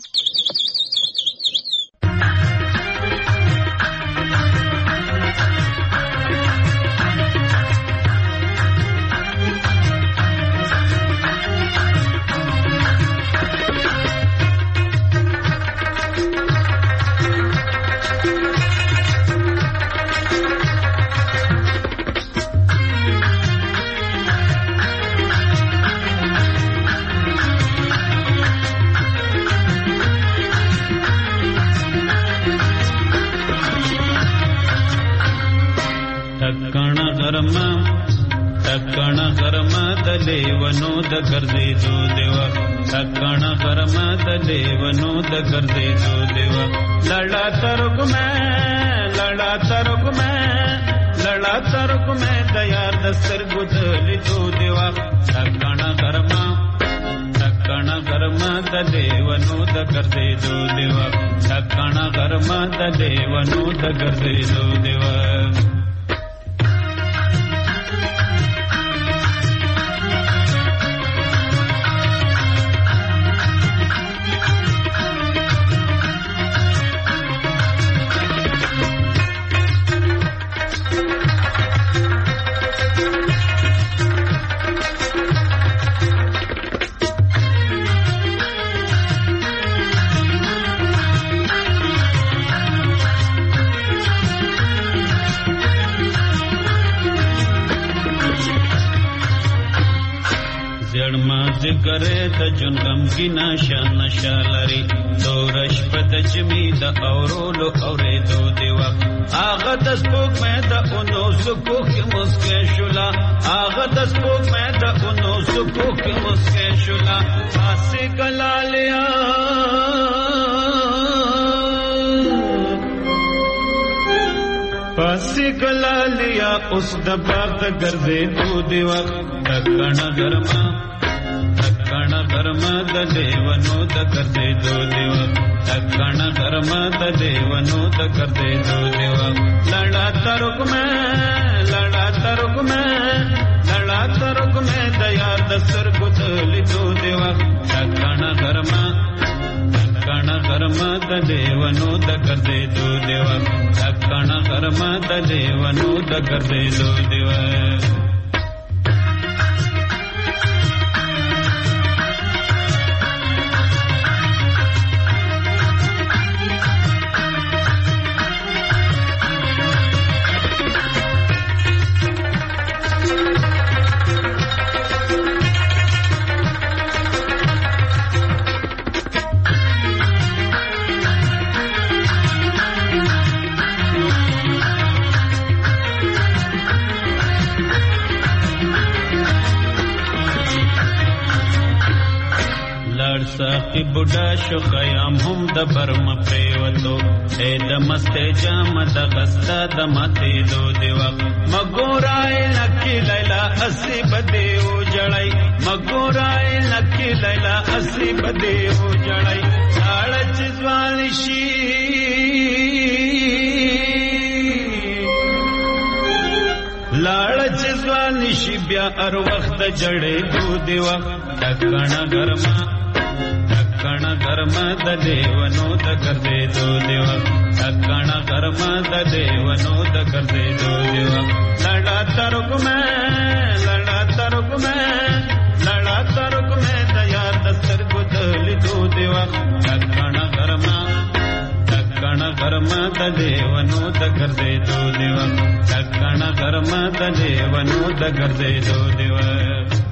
تکنا غرما د لیونو د ګرځېدو دیوا تکنا غرما د لیونو د ګرځېدو دیوا لړا ترګ مې لړا ترګ مې لړا ترګ مې د یار د سترګو د لیدو دیوا تکنا غرما تکنا غرما د لیونو د ګرځېدو دیوا تکنا غرما د لیونو د ګرځېدو دیوا. ذکرې د جون غم کی نشه نشه لري دورش په تجمی د اورولو اورېدو دی وخت هغه د سپوږ مې د اونو سکو کې مسکه شولا هغه د سپوږ مې د اونو سکو کې مسکه شولا پاسې کلالیا پاسې کلالیا اوس د باغ د ګرځېدو دی وخت تکړه ګرما تکنا غرما د دیوانو د ګرځېدو دیوا تکنا غرما د دیوانو د ګرځېدو دیوا لړا ترګ مې لړا ترګ مې لړا ترګ مې د یار د سترګو د لیدو دیوا تکنا غرما تکنا غرما د دیوانو د ګرځېدو دیوا تکنا غرما د دیوانو د ګرځېدو دیوا. ساقی بوډا شو خیام هم د برم پریوتو اے د مست جام د غستا د ماته دو دی وخت مګورای لکی لیلا اسی بده جړای مګورای لکه لیلا اصلي بده او جړای لاړ چې ځوان شي لاړ چې ځوان شي بیا هر وخت جړې دو دی وخت ټکڼه ګرما ټکڼه ګرما د دیوانو د ګرځې دو دی وخت ټکڼه ګرما د دیوانو د ګرځې دو دی وخت لړا ترګ مې لړا ترګ مې لړا ترګ مې د یار د سترګو د لیدو دی وخت ټکڼه ګرما ټکڼه ګرما د دیوانو د ګرځې دو دی وخت ټکڼه ګرما د دیوانو د ګرځې دو دی وخت